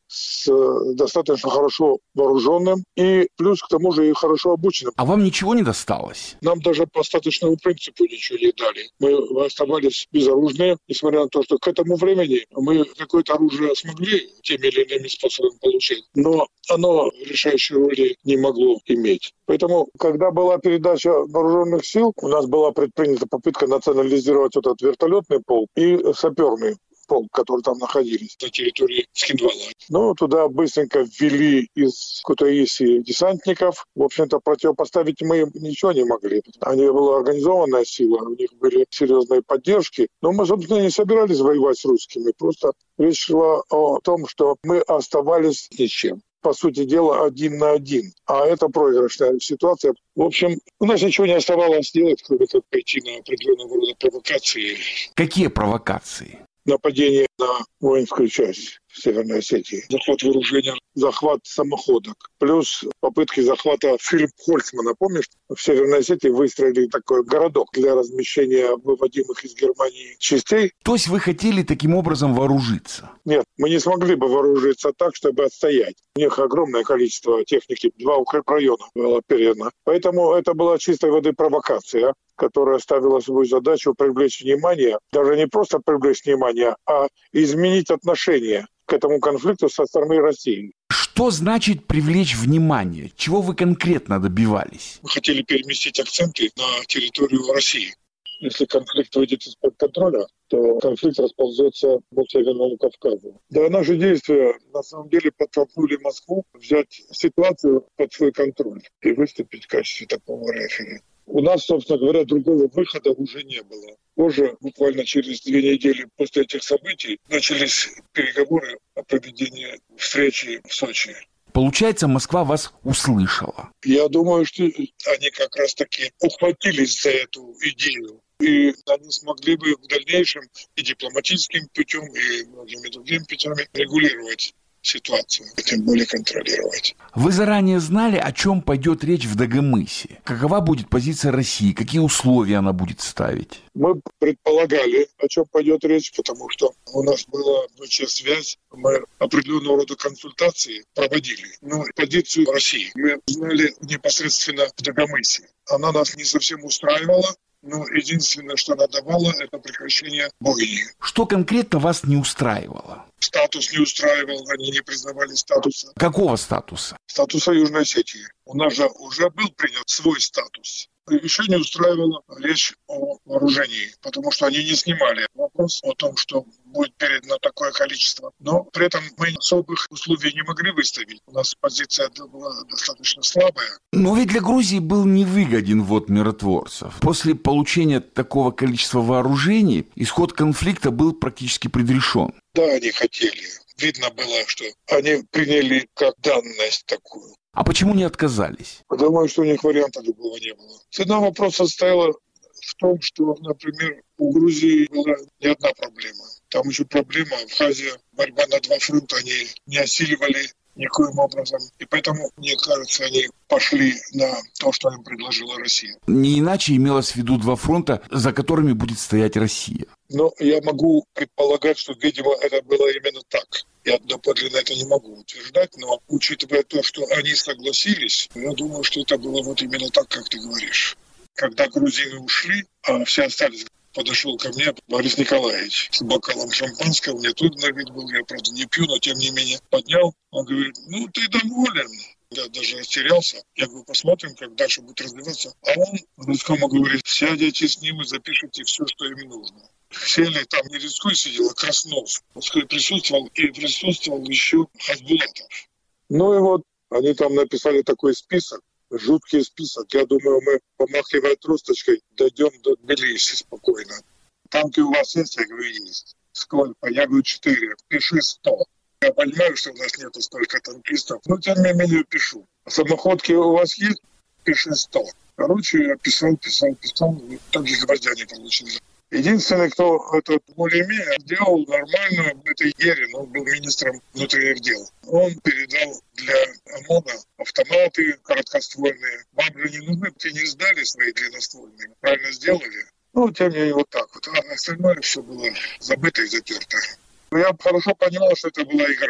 с достаточно хорошо вооруженным и плюс к тому же и хорошо обученным. А вам ничего не досталось? Нам даже по остаточному принципу ничего не дали. Мы оставались безоружные, несмотря на то, что к этому времени мы какое-то оружие смогли теми или иными способами получить, но оно решающей роли не могло иметь. Поэтому, когда была передача вооруженных сил, у нас была предпринята попытка национализировать этот вертолетный полк и саперный полк, которые там находились на территории Цхинвала. Но туда быстренько ввели из Кутаиси десантников. В общем-то, противопоставить мы им ничего не могли. Они была организованная сила, у них были серьезные поддержки. Но мы, собственно, не собирались воевать с русскими. Просто речь шла о том, что мы оставались ни с чем. По сути дела, 1 на 1. А это проигрышная ситуация. В общем, у нас ничего не оставалось делать, кроме как пойти на определенного рода провокации. Какие провокации? Нападение на воинскую часть в Северной Осетии, захват вооружения, захват самоходок, плюс попытки захвата фирм Хольцмана. Помнишь, в Северной Осетии выстроили такой городок для размещения выводимых из Германии частей. То есть вы хотели таким образом вооружиться? Нет, мы не смогли бы вооружиться так, чтобы отстоять. У них огромное количество техники, 2 укрепрайона было передано. Поэтому это была чистой воды провокация, которая ставила свою задачу привлечь внимание, даже не просто привлечь внимание, а изменить отношение к этому конфликту со стороны России. Что значит привлечь внимание? Чего вы конкретно добивались? Мы хотели переместить акценты на территорию России. Если конфликт выйдет из-под контроля, то конфликт расползется по Северному Кавказу. Да, наши действия на самом деле подтолкнули Москву взять ситуацию под свой контроль и выступить в качестве такого рефери. У нас, собственно говоря, другого выхода уже не было. Позже, буквально через 2 недели после этих событий, начались переговоры о проведении встречи в Сочи. Получается, Москва вас услышала? Я думаю, что они как раз-таки ухватились за эту идею. И они смогли бы в дальнейшем и дипломатическим путем, и многими другими путями регулировать ситуацию, тем более контролировать. Вы заранее знали, о чем пойдет речь в Дагомысе? Какова будет позиция России? Какие условия она будет ставить? Мы предполагали, о чем пойдет речь, потому что у нас была связь, мы определенного рода консультации проводили. Но позицию России мы знали непосредственно в Дагомысе. Она нас не совсем устраивала. Но единственное, что она давала, это прекращение бойни. Что конкретно вас не устраивало? Статус не устраивал, они не признавали статуса. Какого статуса? Статуса Южной Осетии. У нас же уже был принят свой статус. Еще не устраивала речь о вооружении, потому что они не снимали вопрос о том, что будет передано такое количество. Но при этом мы особых условий не могли выставить. У нас позиция была достаточно слабая. Но ведь для Грузии был невыгоден ввод миротворцев. После получения такого количества вооружений исход конфликта был практически предрешен. Да, они хотели. Видно было, что они приняли как данность такую. А почему не отказались? Думаю, что у них варианта другого не было. Цена вопроса состояла в том, что, например, у Грузии была не одна проблема. Там еще проблема Абхазия, борьба на 2 фронта, они не осиливали никоим образом. И поэтому, мне кажется, они пошли на то, что им предложила Россия. Не иначе имелось в виду 2 фронта, за которыми будет стоять Россия. Но я могу предполагать, что, видимо, это было именно так. Я доподлинно это не могу утверждать, но учитывая то, что они согласились, я думаю, что это было вот именно так, как ты говоришь. Когда грузины ушли, а все остались, подошел ко мне Борис Николаевич с бокалом шампанского. Мне трудно вид был, я, правда, не пью, но тем не менее поднял. Он говорит, ну ты доволен. Я даже растерялся. Я говорю, посмотрим, как дальше будет развиваться. А он русскому говорит, сядете с ним и запишите все, что им нужно. Сели, там не Рицкой сидел, а Краснов. Рицкой присутствовал, и присутствовал еще Хасбулатов. Ну и вот, они там написали такой список, жуткий список. Я думаю, мы, помахивая тросточкой, дойдем до Тбилиси спокойно. Танки у вас есть? Я говорю, есть. Сколько? Я говорю, 4. Пиши 100. Я понимаю, что у нас нету столько танкистов, но тем не менее пишу. Самоходки у вас есть? Пиши 100. Короче, я писал. Так и гвоздя не получилось. Единственный, кто это более-менее сделал нормально, это Ерин, он был министром внутренних дел. Он передал для ОМОНа автоматы короткоствольные. Вам же не нужны, те не сдали свои длинноствольные. Правильно сделали? Ну, тем не менее, вот так вот. А остальное все было забыто и затерто. Но я хорошо понимал, что это была игра.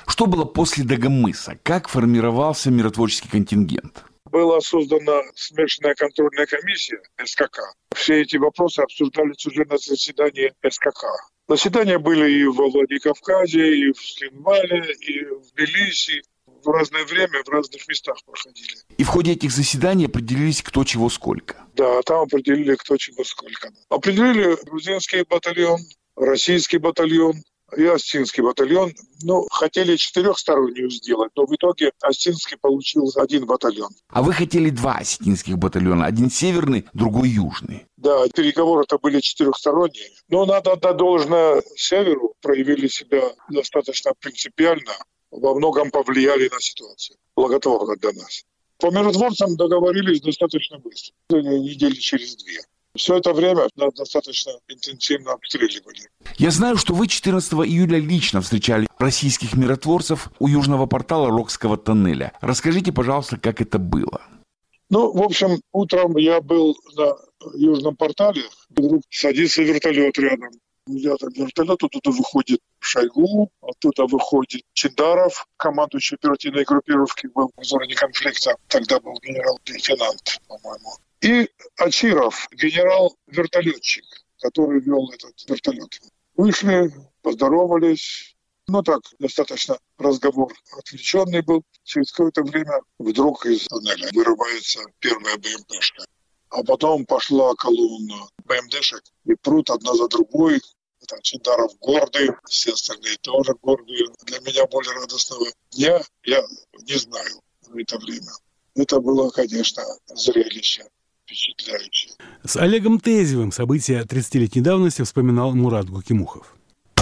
Что было после Дагомыса? Как формировался миротворческий контингент? Была создана смешанная контрольная комиссия СКК. Все эти вопросы обсуждались уже на заседании СКК. Заседания были и во Владикавказе, и в Скинвале, и в Тбилиси. В разное время, в разных местах проходили. И в ходе этих заседаний определились, кто чего сколько? Да, там определили, кто чего сколько. Определили грузинский батальон, российский батальон и Остинский батальон. Хотели 4-стороннюю сделать, но в итоге Остинский получил 1 батальон. А вы хотели 2 осетинских батальона, один северный, другой южный. Да, переговоры-то были 4-сторонние. Но надо отдать должное северу, проявили себя достаточно принципиально, во многом повлияли на ситуацию, благотворно для нас. По миротворцам договорились достаточно быстро, недели через 2. Все это время нас достаточно интенсивно обстреливали. Я знаю, что вы 14 июля лично встречали российских миротворцев у южного портала Рокского тоннеля. Расскажите, пожалуйста, как это было. В общем, утром я был на южном портале, вдруг садится вертолет рядом. Я так вертолет, оттуда выходит Шойгу, оттуда выходит Чиндаров, командующий оперативной группировки, был в зоне конфликта, тогда был генерал-лейтенант, по-моему. И Ачиров, генерал-вертолетчик, который вел этот вертолет. Вышли, поздоровались. Достаточно разговор отвлеченный был. Через какое-то время вдруг из туннеля вырывается первая БМПшка. А потом пошла колонна БМДшек, и прут одна за другой. Чиндаров гордый, все остальные тоже гордые. Для меня более радостного дня я не знаю в это время. Это было, конечно, зрелище впечатляющее. С Олегом Тезевым события 30-летней давности вспоминал Мурат Гукимухов.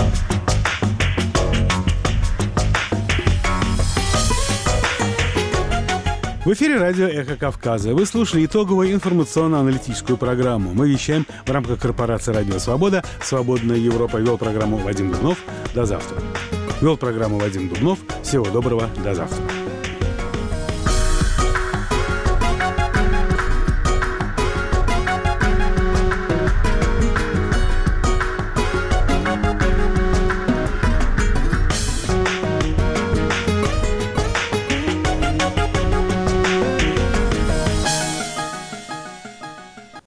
В эфире радио «Эхо Кавказа». Вы слушали итоговую информационно-аналитическую программу. Мы вещаем в рамках корпорации «Радио Свобода». «Свободная Европа». Вел программу Вадим Дубнов. До завтра. Вел программу Вадим Дубнов. Всего доброго. До завтра.